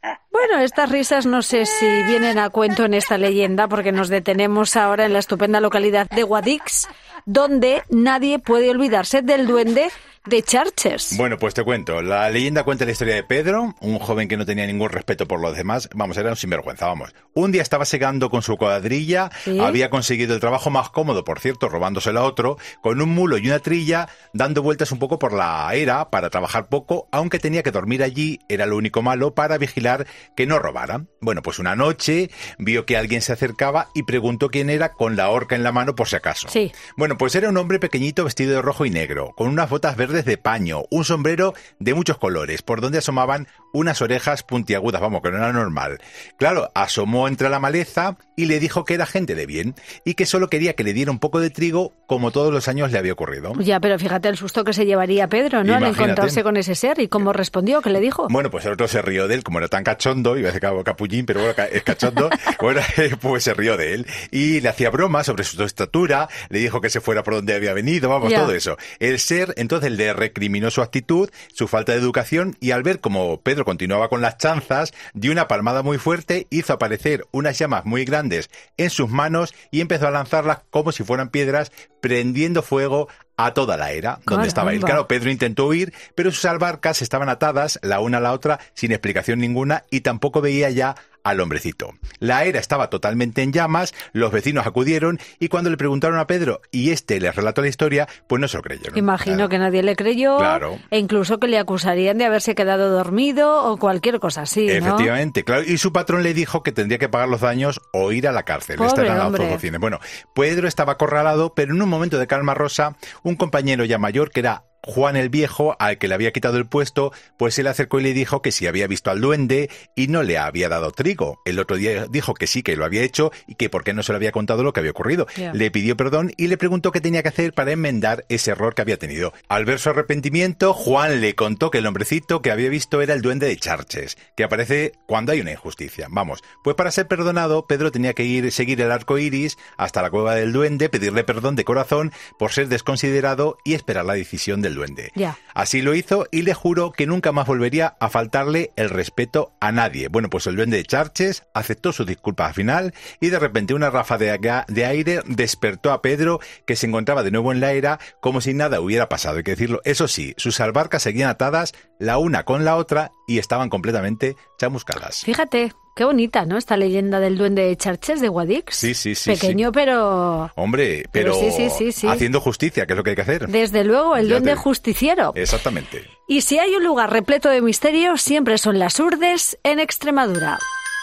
Bueno, estas risas no sé si vienen a cuento en esta leyenda, porque nos detenemos ahora en la estupenda localidad de Guadix, donde nadie puede olvidarse del duende de Charches. Bueno, pues te cuento. La leyenda cuenta la historia de Pedro, un joven que no tenía ningún respeto por los demás. Vamos, era un sinvergüenza, vamos. Un día estaba segando con su cuadrilla, ¿sí? Había conseguido el trabajo más cómodo, por cierto, robándoselo a otro, con un mulo y una trilla, dando vueltas un poco por la era para trabajar poco, aunque tenía que dormir allí, era lo único malo, para vigilar que no robaran. Bueno, pues una noche vio que alguien se acercaba y preguntó quién era, con la horca en la mano por si acaso. Sí. Bueno, pues era un hombre pequeñito vestido de rojo y negro, con unas botas verdes de paño, un sombrero de muchos colores, por donde asomaban unas orejas puntiagudas, vamos, que no era normal. Claro, asomó entre la maleza y le dijo que era gente de bien y que solo quería que le diera un poco de trigo, como todos los años le había ocurrido. Ya, pero fíjate el susto que se llevaría Pedro, ¿no? Al encontrarse con ese ser. ¿Y cómo respondió? ¿Qué le dijo? Bueno, pues el otro se rió de él, como era tan cachondo, iba a decir capullín, pero bueno, es cachondo, bueno, pues se rió de él y le hacía bromas sobre su estatura, le dijo que se fuera por donde había venido, vamos, ya. Todo eso. El ser entonces le recriminó su actitud, su falta de educación, y al ver como Pedro continuaba con las chanzas, dio una palmada muy fuerte, hizo aparecer unas llamas muy grandes en sus manos y empezó a lanzarlas como si fueran piedras, prendiendo fuego a toda la era donde estaba él. Claro, Pedro intentó huir, pero sus albarcas estaban atadas la una a la otra sin explicación ninguna y tampoco veía ya al hombrecito. La era estaba totalmente en llamas, los vecinos acudieron y cuando le preguntaron a Pedro y este les relató la historia, pues no se lo creyeron. Imagino que nadie le creyó, claro. E incluso que le acusarían de haberse quedado dormido o cualquier cosa así, ¿no? Efectivamente, claro. Y su patrón le dijo que tendría que pagar los daños o ir a la cárcel. Pobre hombre. Bueno, Pedro estaba acorralado, pero en un momento de calma rosa, un compañero ya mayor, que era Juan el Viejo, al que le había quitado el puesto, pues se le acercó y le dijo que si había visto al duende y no le había dado trigo. El otro día dijo que sí, que lo había hecho y que por qué no se le había contado lo que había ocurrido. Yeah. Le pidió perdón y le preguntó qué tenía que hacer para enmendar ese error que había tenido. Al ver su arrepentimiento, Juan le contó que el hombrecito que había visto era el duende de Charches, que aparece cuando hay una injusticia. Vamos, pues para ser perdonado, Pedro tenía que seguir el arco iris hasta la cueva del duende, pedirle perdón de corazón por ser desconsiderado y esperar la decisión del duende. Ya. Así lo hizo y le juró que nunca más volvería a faltarle el respeto a nadie. Bueno, pues el duende de Charches aceptó su disculpa al final y de repente una ráfaga de aire despertó a Pedro, que se encontraba de nuevo en la era como si nada hubiera pasado, hay que decirlo. Eso sí, sus albarcas seguían atadas la una con la otra y estaban completamente chamuscadas. Fíjate. Qué bonita, ¿no? Esta leyenda del duende de Charches de Guadix. Sí. Pequeño, pero... Hombre, pero sí. Haciendo justicia, que es lo que hay que hacer. Desde luego, el duende justiciero. Exactamente. Y si hay un lugar repleto de misterio, siempre son las Urdes, en Extremadura.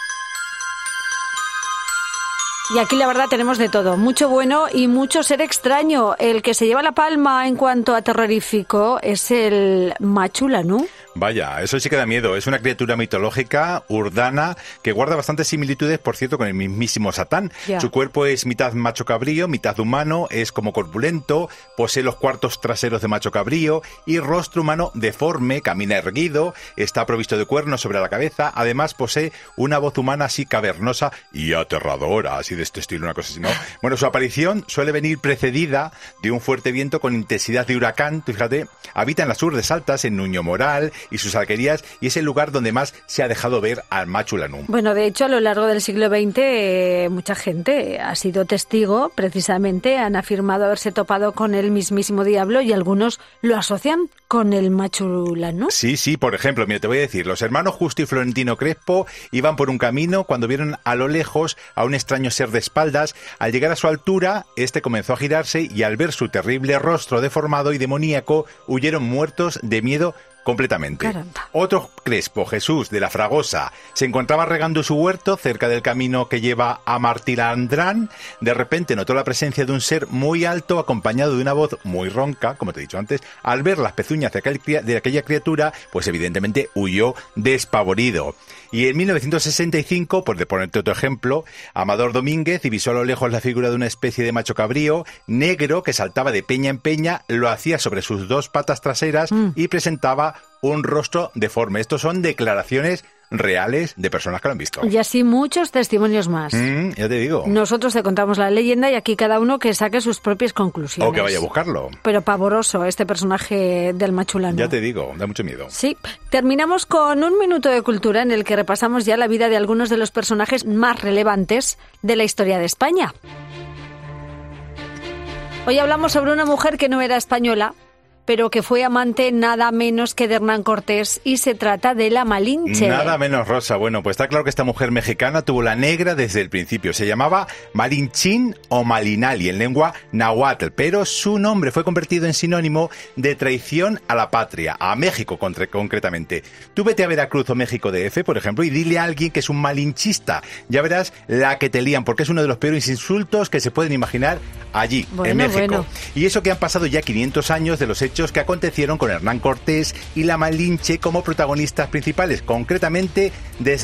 Y aquí la verdad tenemos de todo, mucho bueno y mucho ser extraño. El que se lleva la palma en cuanto a terrorífico es el Machu Lanú. Vaya, eso sí que da miedo. Es una criatura mitológica, urdana, que guarda bastantes similitudes, por cierto, con el mismísimo Satán. Ya. Su cuerpo es mitad macho cabrío, mitad humano, es como corpulento, posee los cuartos traseros de macho cabrío y rostro humano deforme, camina erguido, está provisto de cuernos sobre la cabeza, además posee una voz humana así cavernosa y aterradora, así de este estilo, una cosa así, ¿no? Bueno, su aparición suele venir precedida de un fuerte viento con intensidad de huracán. Tú fíjate, habita en las Urdes Altas, en Nuño Moral y sus alquerías, y es el lugar donde más se ha dejado ver al Machu Lanú. Bueno, de hecho, a lo largo del siglo XX, mucha gente ha sido testigo, precisamente, han afirmado haberse topado con el mismísimo diablo y algunos lo asocian con el Machu Lanú. Sí, por ejemplo, mira, te voy a decir, los hermanos Justo y Florentino Crespo iban por un camino cuando vieron a lo lejos a un extraño ser de espaldas. Al llegar a su altura, este comenzó a girarse y al ver su terrible rostro deformado y demoníaco, huyeron muertos de miedo completamente. Caramba. Otro Crespo, Jesús de la Fragosa, se encontraba regando su huerto cerca del camino que lleva a Martilandrán. De repente notó la presencia de un ser muy alto acompañado de una voz muy ronca, como te he dicho antes. Al ver las pezuñas de aquella criatura, pues evidentemente huyó despavorido. Y en 1965, por ponerte otro ejemplo, Amador Domínguez divisó a lo lejos la figura de una especie de macho cabrío negro que saltaba de peña en peña, lo hacía sobre sus dos patas traseras y presentaba un rostro deforme. Estos son declaraciones reales de personas que lo han visto. Y así muchos testimonios más. Ya te digo. Nosotros te contamos la leyenda y aquí cada uno que saque sus propias conclusiones. O que vaya a buscarlo. Pero pavoroso este personaje del machulano. Ya te digo, da mucho miedo. Sí. Terminamos con un minuto de cultura en el que repasamos ya la vida de algunos de los personajes más relevantes de la historia de España. Hoy hablamos sobre una mujer que no era española, pero que fue amante nada menos que de Hernán Cortés, y se trata de la Malinche. Nada menos, Rosa. Bueno, pues está claro que esta mujer mexicana tuvo la negra desde el principio. Se llamaba Malinchín o Malinali en lengua náhuatl, pero su nombre fue convertido en sinónimo de traición a la patria, a México concretamente. Tú vete a Veracruz o México DF, por ejemplo, y dile a alguien que es un malinchista. Ya verás la que te lían, porque es uno de los peores insultos que se pueden imaginar allí, en México. Y eso que han pasado ya 500 años de los hechos que acontecieron con Hernán Cortés y la Malinche como protagonistas principales, concretamente desde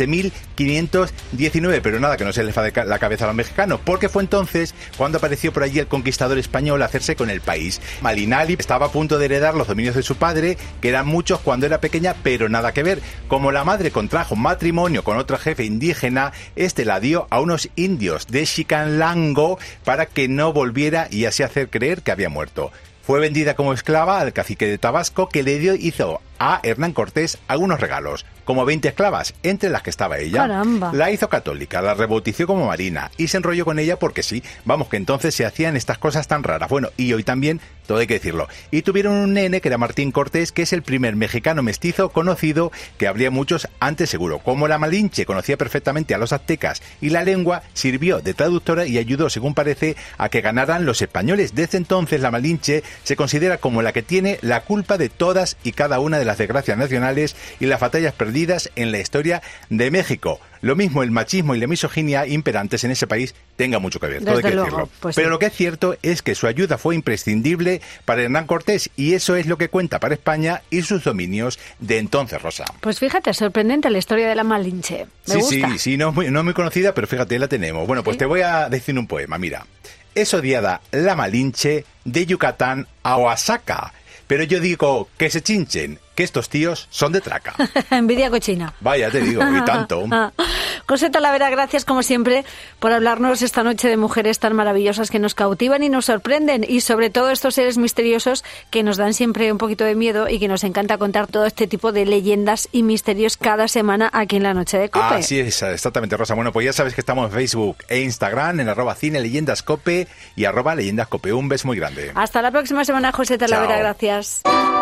1519, pero nada, que no se les va la cabeza a los mexicanos, porque fue entonces cuando apareció por allí el conquistador español a hacerse con el país. Malinali estaba a punto de heredar los dominios de su padre, que eran muchos cuando era pequeña, pero nada que ver. Como la madre contrajo matrimonio con otro jefe indígena, este la dio a unos indios de Xicanlango para que no volviera y así hacer creer que había muerto. Fue vendida como esclava al cacique de Tabasco, que hizo a Hernán Cortés algunos regalos, como 20 esclavas, entre las que estaba ella. ¡Caramba! La hizo católica, la rebautizó como Marina y se enrolló con ella porque sí, vamos, que entonces se hacían estas cosas tan raras. Bueno, y hoy también, todo hay que decirlo. Y tuvieron un nene que era Martín Cortés, que es el primer mexicano mestizo conocido, que habría muchos antes seguro. Como la Malinche conocía perfectamente a los aztecas y la lengua, sirvió de traductora y ayudó, según parece, a que ganaran los españoles. Desde entonces la Malinche se considera como la que tiene la culpa de todas y cada una de las desgracias nacionales y las batallas perdidas en la historia de México. Lo mismo el machismo y la misoginia imperantes en ese país tenga mucho que ver, todo hay que decirlo. Pues pero sí. Lo que es cierto es que su ayuda fue imprescindible para Hernán Cortés y eso es lo que cuenta para España y sus dominios de entonces, Rosa. Pues fíjate, sorprendente la historia de la Malinche. Me gusta. Sí, no es muy conocida, pero fíjate, la tenemos. Bueno, pues ¿Sí? Te voy a decir un poema, mira. Es odiada la Malinche de Yucatán a Oaxaca, pero yo digo que se chinchen, que estos tíos son de traca. Envidia cochina. Vaya, te digo, y tanto. José Talavera, gracias como siempre por hablarnos esta noche de mujeres tan maravillosas que nos cautivan y nos sorprenden, y sobre todo estos seres misteriosos que nos dan siempre un poquito de miedo y que nos encanta contar todo este tipo de leyendas y misterios cada semana aquí en La Noche de COPE. Así es, exactamente, Rosa. Bueno, pues ya sabes que estamos en Facebook e Instagram, en @cineleyendascope y @leyendascope. Un beso muy grande. Hasta la próxima semana, José Talavera. Chao. Gracias.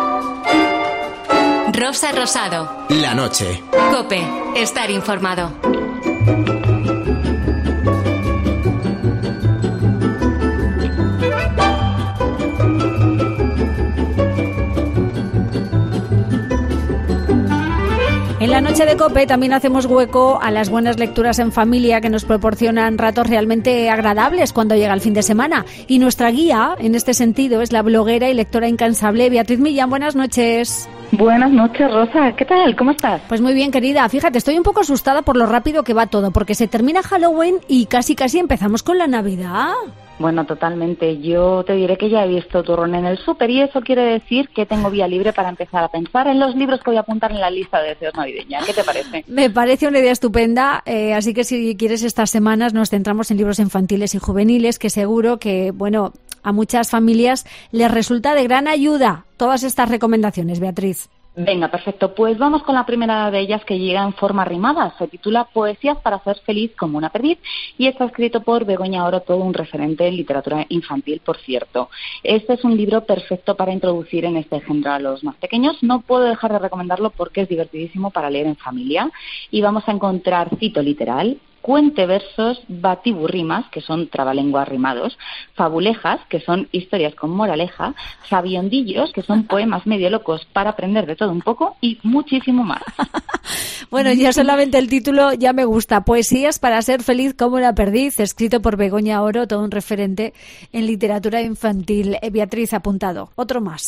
Rosa Rosado. La noche. COPE. Estar informado. En La Noche de COPE también hacemos hueco a las buenas lecturas en familia que nos proporcionan ratos realmente agradables cuando llega el fin de semana. Y nuestra guía, en este sentido, es la bloguera y lectora incansable Beatriz Millán. Buenas noches. Buenas noches, Rosa. ¿Qué tal? ¿Cómo estás? Pues muy bien, querida. Fíjate, estoy un poco asustada por lo rápido que va todo, porque se termina Halloween y casi empezamos con la Navidad. Bueno, totalmente. Yo te diré que ya he visto turrón en el súper y eso quiere decir que tengo vía libre para empezar a pensar en los libros que voy a apuntar en la lista de deseos navideña. ¿Qué te parece? Me parece una idea estupenda, así que si quieres estas semanas nos centramos en libros infantiles y juveniles, que seguro que, bueno, a muchas familias les resulta de gran ayuda todas estas recomendaciones, Beatriz. Venga, perfecto. Pues vamos con la primera de ellas, que llega en forma rimada. Se titula Poesías para ser feliz como una perdiz y está escrito por Begoña Oro, todo un referente en literatura infantil, por cierto. Este es un libro perfecto para introducir en este género a los más pequeños. No puedo dejar de recomendarlo porque es divertidísimo para leer en familia. Y vamos a encontrar, cito literal, cuenteversos, batiburrimas, que son trabalenguas rimados, fabulejas, que son historias con moraleja, sabiondillos, que son poemas medio locos para aprender de todo un poco, y muchísimo más. Bueno, ya solamente el título ya me gusta. Poesías para ser feliz como una perdiz, escrito por Begoña Oro, todo un referente en literatura infantil. Beatriz, apuntado. Otro más.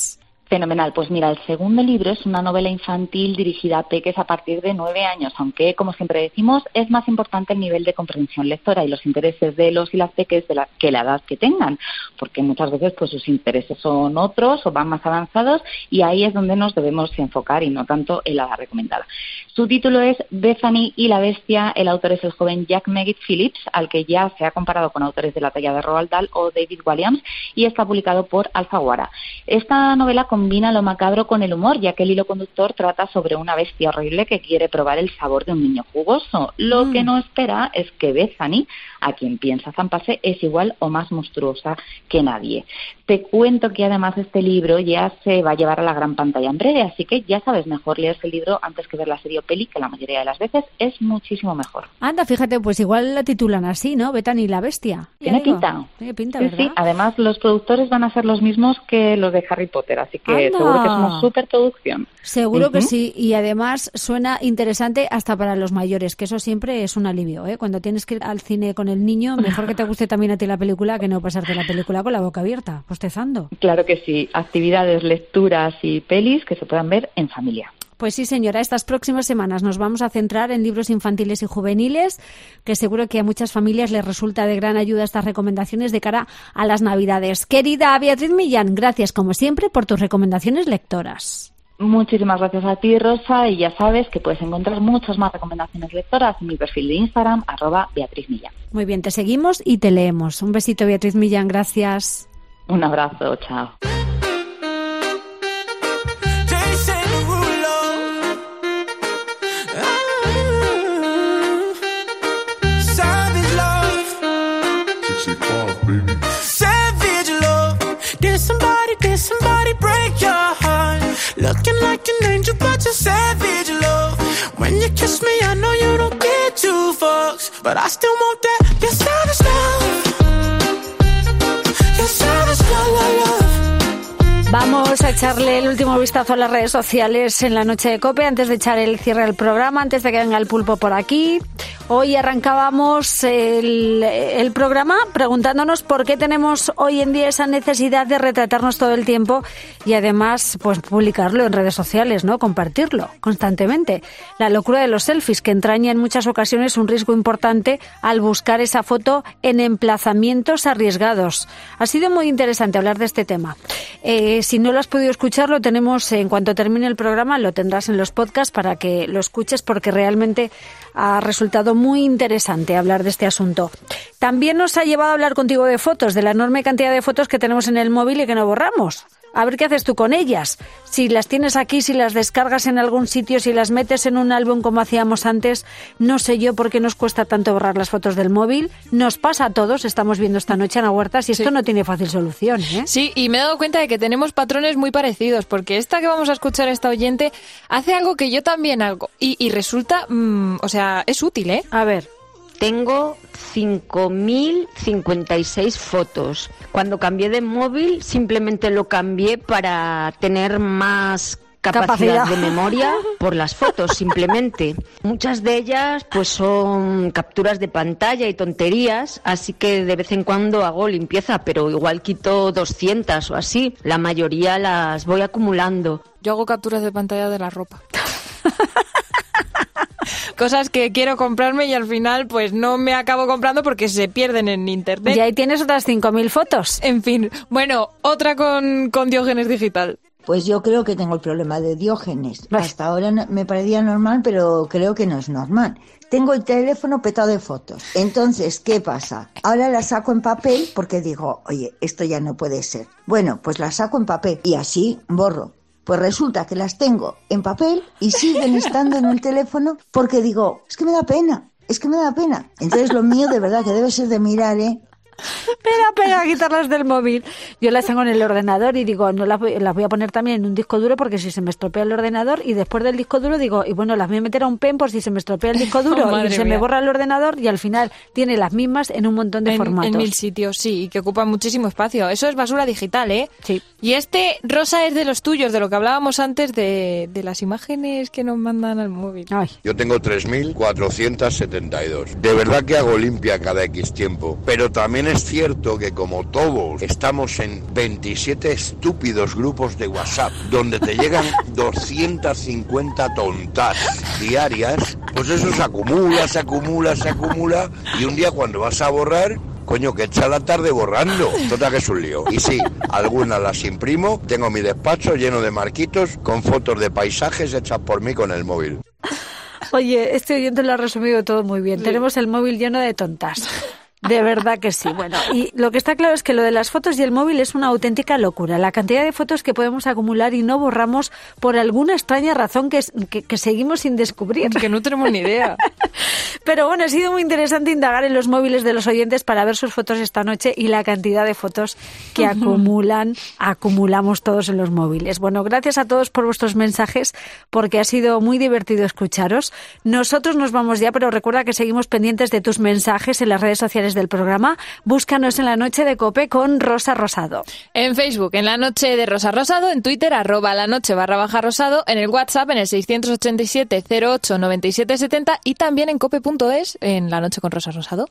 Fenomenal. Pues mira, el segundo libro es una novela infantil dirigida a peques a partir de 9 años, aunque, como siempre decimos, es más importante el nivel de comprensión lectora y los intereses de los y las peques que la edad que tengan, porque muchas veces pues sus intereses son otros o van más avanzados y ahí es donde nos debemos enfocar y no tanto en la edad recomendada. Su título es Bethany y la bestia. El autor es el joven Jack Meggitt Phillips, al que ya se ha comparado con autores de la talla de Roald Dahl o David Walliams, y está publicado por Alfaguara. Esta novela combina lo macabro con el humor, ya que el hilo conductor trata sobre una bestia horrible que quiere probar el sabor de un niño jugoso. Lo que no espera es que Bethany, a quien piensa zamparse, es igual o más monstruosa que nadie. Te cuento que además este libro ya se va a llevar a la gran pantalla en breve, así que ya sabes, mejor leerse el libro antes que ver la serie o peli, que la mayoría de las veces es muchísimo mejor. Anda, fíjate, pues igual la titulan así, ¿no? Bethany y la bestia. Tiene pinta. Tiene pinta, Sí, ¿verdad? sí, además los productores van a ser los mismos que los de Harry Potter, así que ¡Anda! seguro que es una superproducción. Seguro que sí, y además suena interesante hasta para los mayores, que eso siempre es un alivio, ¿eh? Cuando tienes que ir al cine con el niño, mejor que te guste también a ti la película que no pasarte la película con la boca abierta, bostezando. Claro que sí, actividades, lecturas y pelis que se puedan ver en familia. Pues sí, señora, estas próximas semanas nos vamos a centrar en libros infantiles y juveniles, que seguro que a muchas familias les resulta de gran ayuda estas recomendaciones de cara a las Navidades. Querida Beatriz Millán, gracias como siempre por tus recomendaciones lectoras. Muchísimas gracias a ti, Rosa, y ya sabes que puedes encontrar muchas más recomendaciones lectoras en mi perfil de Instagram, @BeatrizMillán. Muy bien, te seguimos y te leemos. Un besito, Beatriz Millán, gracias. Un abrazo, chao. Savage love. Did somebody break your heart? Looking like an angel, but you're savage love. When you kiss me, I know you don't get two fucks, but I still want that. You're savage love. You're savage love. Vamos a echarle el último vistazo a las redes sociales en la noche de COPE antes de echar el cierre del programa, antes de que venga el pulpo por aquí. Hoy arrancábamos el programa preguntándonos por qué tenemos hoy en día esa necesidad de retratarnos todo el tiempo y además pues publicarlo en redes sociales, ¿no? Compartirlo constantemente. La locura de los selfies, que entraña en muchas ocasiones un riesgo importante al buscar esa foto en emplazamientos arriesgados. Ha sido muy interesante hablar de este tema. Si no lo has podido escuchar, lo tenemos en cuanto termine el programa, lo tendrás en los podcasts para que lo escuches, porque realmente ha resultado muy interesante hablar de este asunto. También nos ha llevado a hablar contigo de fotos, de la enorme cantidad de fotos que tenemos en el móvil y que no borramos. A ver qué haces tú con ellas. Si las tienes aquí, si las descargas en algún sitio, si las metes en un álbum como hacíamos antes, no sé yo por qué nos cuesta tanto borrar las fotos del móvil. Nos pasa a todos, estamos viendo esta noche, Ana Huertas, y esto no tiene fácil solución, ¿eh? Sí, y me he dado cuenta de que tenemos patrones muy parecidos, porque esta que vamos a escuchar, esta oyente, hace algo que yo también hago, y resulta, o sea, es útil, ¿eh? A ver. Tengo 5.056 fotos. Cuando cambié de móvil, simplemente lo cambié para tener más capacidad de memoria por las fotos, simplemente. Muchas de ellas pues son capturas de pantalla y tonterías, así que de vez en cuando hago limpieza, pero igual quito 200 o así. La mayoría las voy acumulando. Yo hago capturas de pantalla de la ropa. Cosas que quiero comprarme y al final pues no me acabo comprando porque se pierden en internet. Y ahí tienes otras 5.000 fotos. En fin, bueno, otra con Diógenes Digital. Pues yo creo que tengo el problema de Diógenes. Hasta ahora me parecía normal, pero creo que no es normal. Tengo el teléfono petado de fotos. Entonces, ¿qué pasa? Ahora las saco en papel porque digo, oye, esto ya no puede ser. Bueno, pues las saco en papel y así borro. Pues resulta que las tengo en papel y siguen estando en el teléfono porque digo, es que me da pena. Entonces lo mío de verdad que debe ser de mirar, ¿eh? Espera, quitarlas del móvil. Yo las tengo en el ordenador y digo, no las voy a poner también en un disco duro porque si se me estropea el ordenador, y después del disco duro digo, y bueno, las voy a meter a un pen por si se me estropea el disco duro y se me borra el ordenador, y al final tiene las mismas en un montón de formatos. En 1000 sitios, sí, y que ocupan muchísimo espacio. Eso es basura digital, ¿eh? Sí. Y Rosa, es de los tuyos, de lo que hablábamos antes de las imágenes que nos mandan al móvil. Ay. Yo tengo 3.472. De verdad que hago limpia cada X tiempo, pero también es cierto que como todos estamos en 27 estúpidos grupos de WhatsApp donde te llegan 250 tontas diarias, pues eso se acumula y un día cuando vas a borrar, coño, que echa la tarde borrando. Total que es un lío. Y sí, algunas las imprimo, tengo mi despacho lleno de marquitos con fotos de paisajes hechas por mí con el móvil. Oye, este oyente lo ha resumido todo muy bien. Sí. Tenemos el móvil lleno de tontas. De verdad que sí. Bueno, y lo que está claro es que lo de las fotos y el móvil es una auténtica locura. La cantidad de fotos que podemos acumular y no borramos por alguna extraña razón que seguimos sin descubrir. Que no tenemos ni idea. Pero bueno, ha sido muy interesante indagar en los móviles de los oyentes para ver sus fotos esta noche y la cantidad de fotos que acumulamos todos en los móviles. Bueno, gracias a todos por vuestros mensajes, porque ha sido muy divertido escucharos. Nosotros nos vamos ya, pero recuerda que seguimos pendientes de tus mensajes en las redes sociales del programa. Búscanos en La Noche de COPE con Rosa Rosado. En Facebook, en La Noche de Rosa Rosado, en Twitter, @lanoche_rosado, en el WhatsApp, en el 687 08 97 70 y también en cope.es, en La Noche con Rosa Rosado.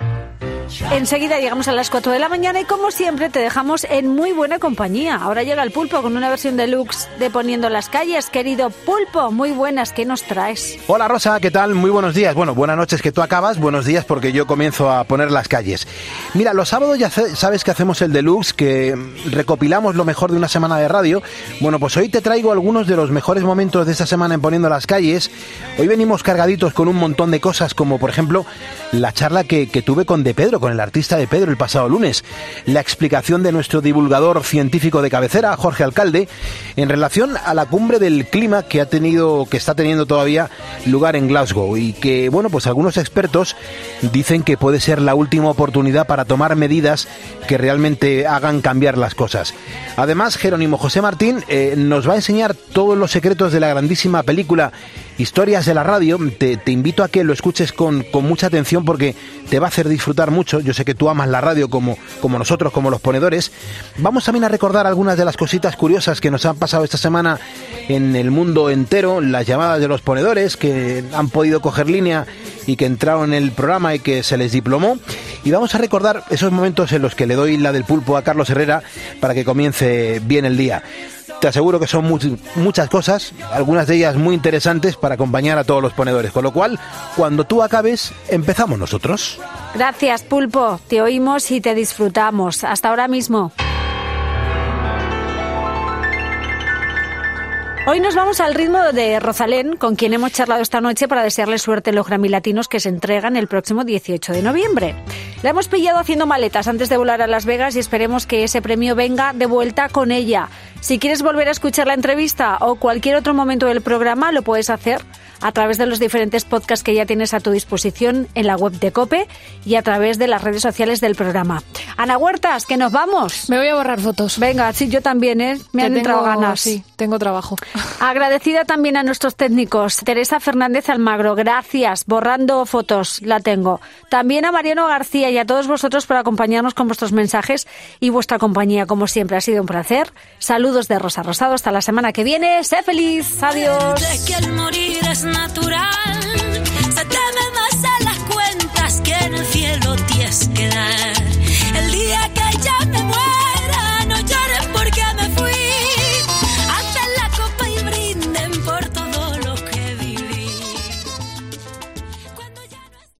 Enseguida llegamos a las 4 de la mañana y como siempre te dejamos en muy buena compañía. Ahora llega el Pulpo con una versión deluxe de Poniendo las Calles. Querido Pulpo, muy buenas, ¿qué nos traes? Hola Rosa, ¿qué tal? Muy buenos días. Bueno, buenas noches que tú acabas, buenos días porque yo comienzo a poner las calles. Mira, los sábados ya sabes que hacemos el deluxe, que recopilamos lo mejor de una semana de radio. Bueno, pues hoy te traigo algunos de los mejores momentos de esta semana en Poniendo las Calles. Hoy venimos cargaditos con un montón de cosas, como por ejemplo la charla que tuve con De Pedro, con el artista De Pedro el pasado lunes, la explicación de nuestro divulgador científico de cabecera, Jorge Alcalde, en relación a la cumbre del clima que está teniendo todavía lugar en Glasgow y que, bueno, pues algunos expertos dicen que puede ser la última oportunidad para tomar medidas que realmente hagan cambiar las cosas. Además, Jerónimo José Martín nos va a enseñar todos los secretos de la grandísima película Historias de la Radio. Te invito a que lo escuches con mucha atención porque te va a hacer disfrutar mucho. Yo sé que tú amas la radio como nosotros, como los ponedores. Vamos también a recordar algunas de las cositas curiosas que nos han pasado esta semana en el mundo entero, las llamadas de los ponedores que han podido coger línea y que entraron en el programa y que se les diplomó. Y vamos a recordar esos momentos en los que le doy la del pulpo a Carlos Herrera para que comience bien el día. Te aseguro que son muchas cosas, algunas de ellas muy interesantes para acompañar a todos los ponedores. Con lo cual, cuando tú acabes, empezamos nosotros. Gracias, Pulpo. Te oímos y te disfrutamos. Hasta ahora mismo. Hoy nos vamos al ritmo de Rosalén, con quien hemos charlado esta noche para desearle suerte en los Grammy Latinos que se entregan el próximo 18 de noviembre. La hemos pillado haciendo maletas antes de volar a Las Vegas y esperemos que ese premio venga de vuelta con ella. Si quieres volver a escuchar la entrevista o cualquier otro momento del programa, lo puedes hacer a través de los diferentes podcasts que ya tienes a tu disposición en la web de COPE y a través de las redes sociales del programa. Ana Huertas, que nos vamos. Me voy a borrar fotos. Venga, sí, yo también, ¿eh? Me han entrado ganas. Sí, tengo trabajo. Agradecida también a nuestros técnicos. Teresa Fernández Almagro, gracias. Borrando fotos, la tengo. También a Mariano García y a todos vosotros por acompañarnos con vuestros mensajes y vuestra compañía, como siempre. Ha sido un placer. Saludos de Rosa Rosado. Hasta la semana que viene. ¡Sé feliz! ¡Adiós! Que el morir es natural.